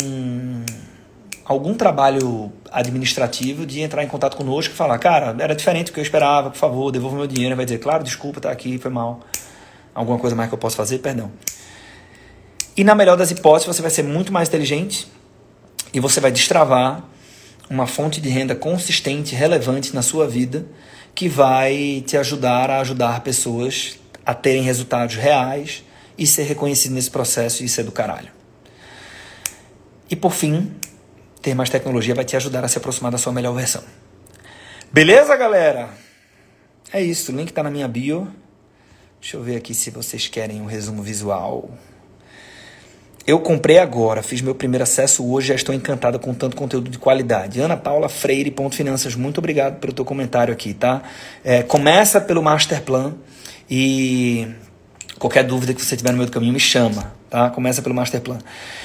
algum trabalho administrativo de entrar em contato conosco e falar, cara, era diferente do que eu esperava, por favor, devolva meu dinheiro. Vai dizer, claro, desculpa, tá aqui, foi mal. Alguma coisa mais que eu posso fazer? Perdão. E na melhor das hipóteses, você vai ser muito mais inteligente e você vai destravar uma fonte de renda consistente, relevante na sua vida, que vai te ajudar a ajudar pessoas a terem resultados reais e ser reconhecido nesse processo, e isso é do caralho. E por fim, ter mais tecnologia vai te ajudar a se aproximar da sua melhor versão. Beleza, galera? É isso, o link está na minha bio. Deixa eu ver aqui se vocês querem um resumo visual. Eu comprei agora, fiz meu primeiro acesso hoje, já estou encantada com tanto conteúdo de qualidade. Ana Paula Freire, Finanças, muito obrigado pelo teu comentário aqui, tá? Começa pelo Masterplan e qualquer dúvida que você tiver no meio do caminho me chama, tá? Começa pelo Masterplan.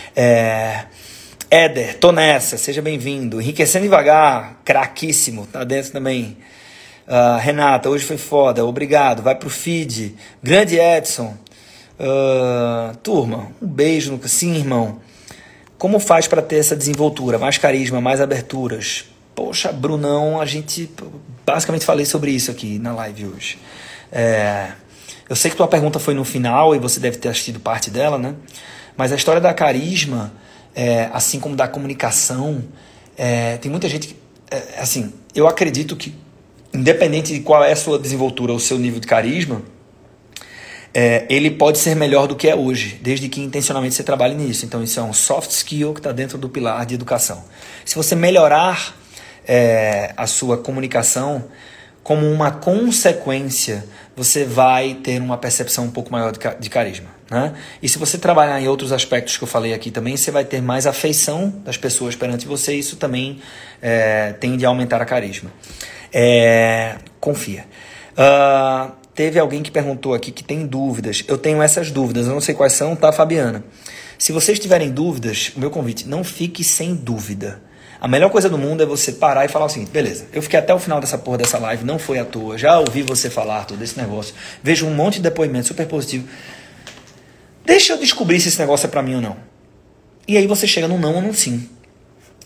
Éder, tô nessa, seja bem-vindo. Enriquecendo devagar, craquíssimo, tá dentro também. Renata, hoje foi foda, obrigado. Vai pro feed. Grande Edson. Turma, um beijo. Sim, irmão. Como faz para ter essa desenvoltura? Mais carisma, mais aberturas? Poxa, Brunão, a gente basicamente falei sobre isso aqui na live hoje. Eu sei que tua pergunta foi no final e você deve ter assistido parte dela, né? Mas a história da carisma, assim como da comunicação, tem muita gente que... assim, eu acredito que, independente de qual é a sua desenvoltura ou o seu nível de carisma, ele pode ser melhor do que é hoje, desde que intencionalmente você trabalhe nisso. Então isso é um soft skill que está dentro do pilar de educação. Se você melhorar a sua comunicação, como uma consequência, você vai ter uma percepção um pouco maior de carisma, né? E se você trabalhar em outros aspectos que eu falei aqui também, você vai ter mais afeição das pessoas perante você, e isso também tende a aumentar a carisma. Confia. Teve alguém que perguntou aqui que tem dúvidas. Eu tenho essas dúvidas, eu não sei quais são, tá, Fabiana? Se vocês tiverem dúvidas, o meu convite, não fique sem dúvida. A melhor coisa do mundo é você parar e falar o seguinte, beleza, eu fiquei até o final dessa porra dessa live, não foi à toa, já ouvi você falar todo esse negócio, vejo um monte de depoimento super positivo. Deixa eu descobrir se esse negócio é pra mim ou não. E aí você chega num não ou num sim.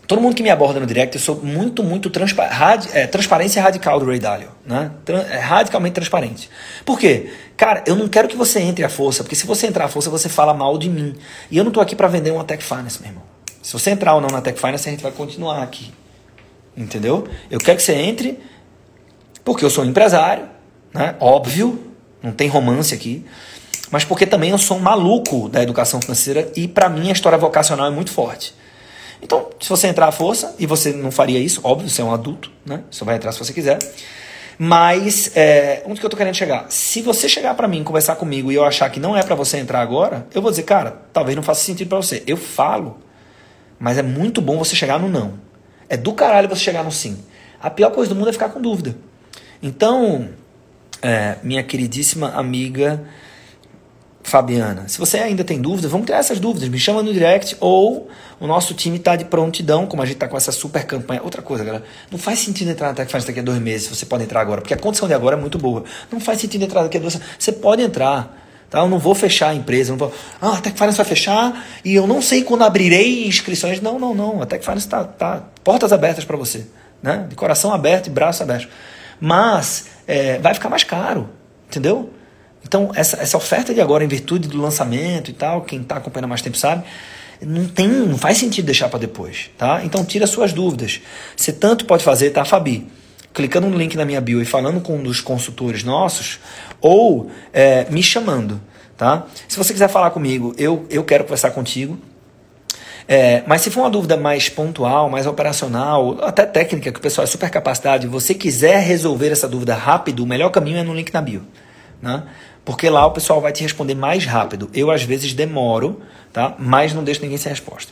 Todo mundo que me aborda no direct, eu sou muito transparência radical do Ray Dalio, né? Radicalmente transparente. Por quê? Cara, eu não quero que você entre à força, porque se você entrar à força, você fala mal de mim. E eu não tô aqui para vender uma Tech Finance, meu irmão. Se você entrar ou não na Tech Finance, a gente vai continuar aqui. Entendeu? Eu quero que você entre, porque eu sou um empresário, né? Óbvio, não tem romance aqui. Mas porque também eu sou um maluco da educação financeira e para mim a história vocacional é muito forte. Então, se você entrar à força, e você não faria isso, óbvio, você é um adulto, né? Você vai entrar se você quiser. Mas, onde que eu tô querendo chegar? Se você chegar para mim, conversar comigo e eu achar que não é para você entrar agora, eu vou dizer, cara, talvez não faça sentido para você. Eu falo, mas é muito bom você chegar no não. É do caralho você chegar no sim. A pior coisa do mundo é ficar com dúvida. Então, minha queridíssima amiga Fabiana, se você ainda tem dúvidas, vamos tirar essas dúvidas, me chama no direct ou o nosso time está de prontidão, como a gente está com essa super campanha. Outra coisa, galera, não faz sentido entrar na Tech Finance daqui a 2 meses, você pode entrar agora, porque a condição de agora é muito boa. Não faz sentido entrar daqui a 2 meses, você pode entrar, tá? Eu não vou fechar a empresa, não vou, a Tech Finance vai fechar e eu não sei quando abrirei inscrições. Não, a Tech Finance tá portas abertas para você, né? De coração aberto e braço aberto. Mas vai ficar mais caro, entendeu? Então, essa oferta de agora, em virtude do lançamento e tal, quem está acompanhando há mais tempo sabe, não faz sentido deixar para depois, tá? Então, tira suas dúvidas. Você tanto pode fazer, tá, Fabi? Clicando no link na minha bio e falando com um dos consultores nossos, ou me chamando, tá? Se você quiser falar comigo, eu quero conversar contigo. Mas se for uma dúvida mais pontual, mais operacional, até técnica, que o pessoal é super capacitado, e você quiser resolver essa dúvida rápido, o melhor caminho é no link na bio, né? Porque lá o pessoal vai te responder mais rápido. Eu, às vezes, demoro, tá? Mas não deixo ninguém sem resposta.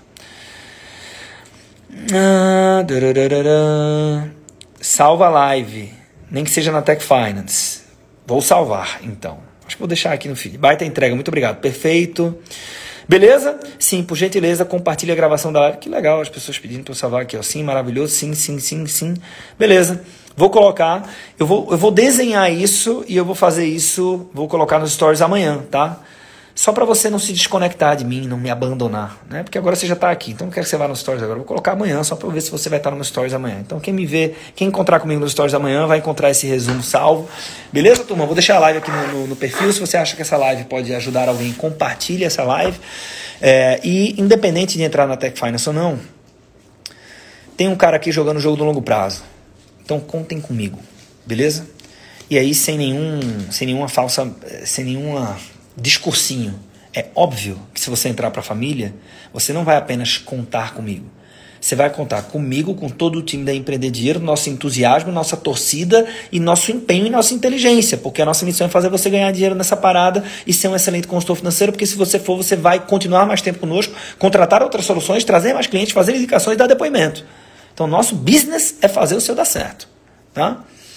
Salva a live. Nem que seja na Tech Finance. Vou salvar, então. Acho que vou deixar aqui no feed. Baita entrega, muito obrigado. Perfeito. Beleza? Sim, por gentileza, compartilhe a gravação da live. Que legal, as pessoas pedindo para eu salvar aqui. Ó. Sim, maravilhoso. Sim. Beleza. Vou colocar, eu vou desenhar isso e eu vou fazer isso, vou colocar nos stories amanhã, tá? Só para você não se desconectar de mim, não me abandonar, né? Porque agora você já está aqui, então não quero que você vá nos stories agora. Eu vou colocar amanhã, só para ver se você vai estar nos stories amanhã. Então quem me vê, quem encontrar comigo nos stories amanhã vai encontrar esse resumo salvo. Beleza, turma? Vou deixar a live aqui no perfil. Se você acha que essa live pode ajudar alguém, compartilhe essa live. E independente de entrar na Tech Finance ou não, tem um cara aqui jogando o jogo do longo prazo. Então contem comigo, beleza? E aí sem nenhuma discursinho. É óbvio que se você entrar para a família, você não vai apenas contar comigo. Você vai contar comigo, com todo o time da Empreender Dinheiro, nosso entusiasmo, nossa torcida e nosso empenho e nossa inteligência. Porque a nossa missão é fazer você ganhar dinheiro nessa parada e ser um excelente consultor financeiro, porque se você for, você vai continuar mais tempo conosco, contratar outras soluções, trazer mais clientes, fazer indicações e dar depoimento. Então, nosso business é fazer o seu dar certo. Tá?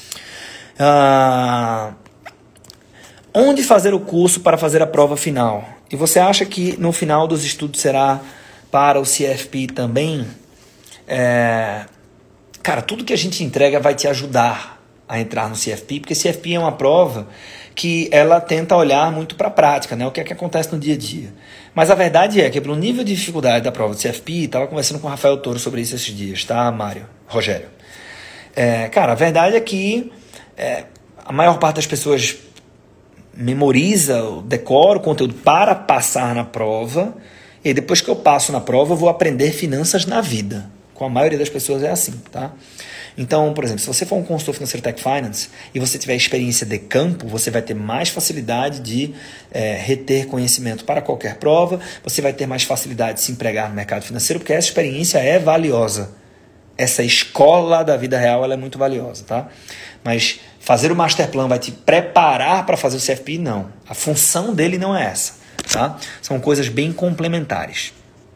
Onde fazer o curso para fazer a prova final? E você acha que no final dos estudos será para o CFP também? Cara, tudo que a gente entrega vai te ajudar a entrar no CFP, porque CFP é uma prova que ela tenta olhar muito para a prática, né? O que é que acontece no dia a dia. Mas a verdade é que pelo nível de dificuldade da prova do CFP, estava conversando com o Rafael Toro sobre isso esses dias, tá, Rogério? Cara, a verdade é que a maior parte das pessoas memoriza, decora o conteúdo para passar na prova, e depois que eu passo na prova, eu vou aprender finanças na vida. Com a maioria das pessoas é assim, tá? Então, por exemplo, se você for um consultor financeiro Tech Finance e você tiver experiência de campo, você vai ter mais facilidade de reter conhecimento para qualquer prova, você vai ter mais facilidade de se empregar no mercado financeiro, porque essa experiência é valiosa. Essa escola da vida real ela é muito valiosa, tá? Mas fazer o master plan vai te preparar para fazer o CFP? Não. A função dele não é essa, tá? São coisas bem complementares.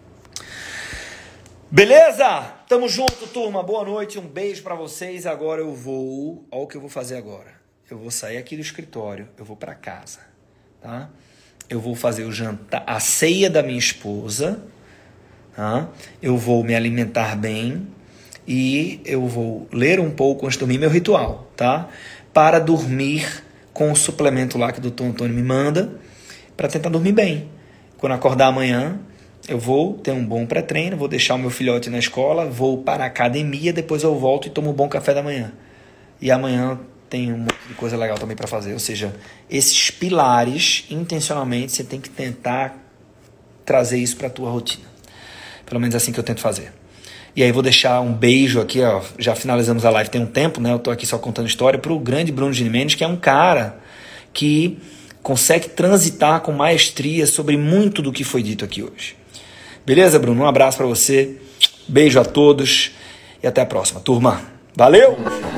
Beleza? Tamo junto, turma. Boa noite, um beijo para vocês. Agora eu vou... Olha o que eu vou fazer agora. Eu vou sair aqui do escritório, eu vou para casa, tá? Eu vou fazer o jantar, a ceia da minha esposa, tá? Eu vou me alimentar bem e eu vou ler um pouco antes de dormir, meu ritual, tá? Para dormir com o suplemento lá que o Dr. Antônio me manda, para tentar dormir bem. Quando acordar amanhã, eu vou ter um bom pré-treino, vou deixar o meu filhote na escola, vou para a academia, depois eu volto e tomo um bom café da manhã. E amanhã tem um monte de coisa legal também para fazer. Ou seja, esses pilares, intencionalmente, você tem que tentar trazer isso para a tua rotina. Pelo menos é assim que eu tento fazer. E aí vou deixar um beijo aqui, ó, já finalizamos a live tem um tempo, né? Eu tô aqui só contando história, pro grande Bruno Gimenez, que é um cara que consegue transitar com maestria sobre muito do que foi dito aqui hoje. Beleza, Bruno? Um abraço para você, beijo a todos e até a próxima, turma. Valeu!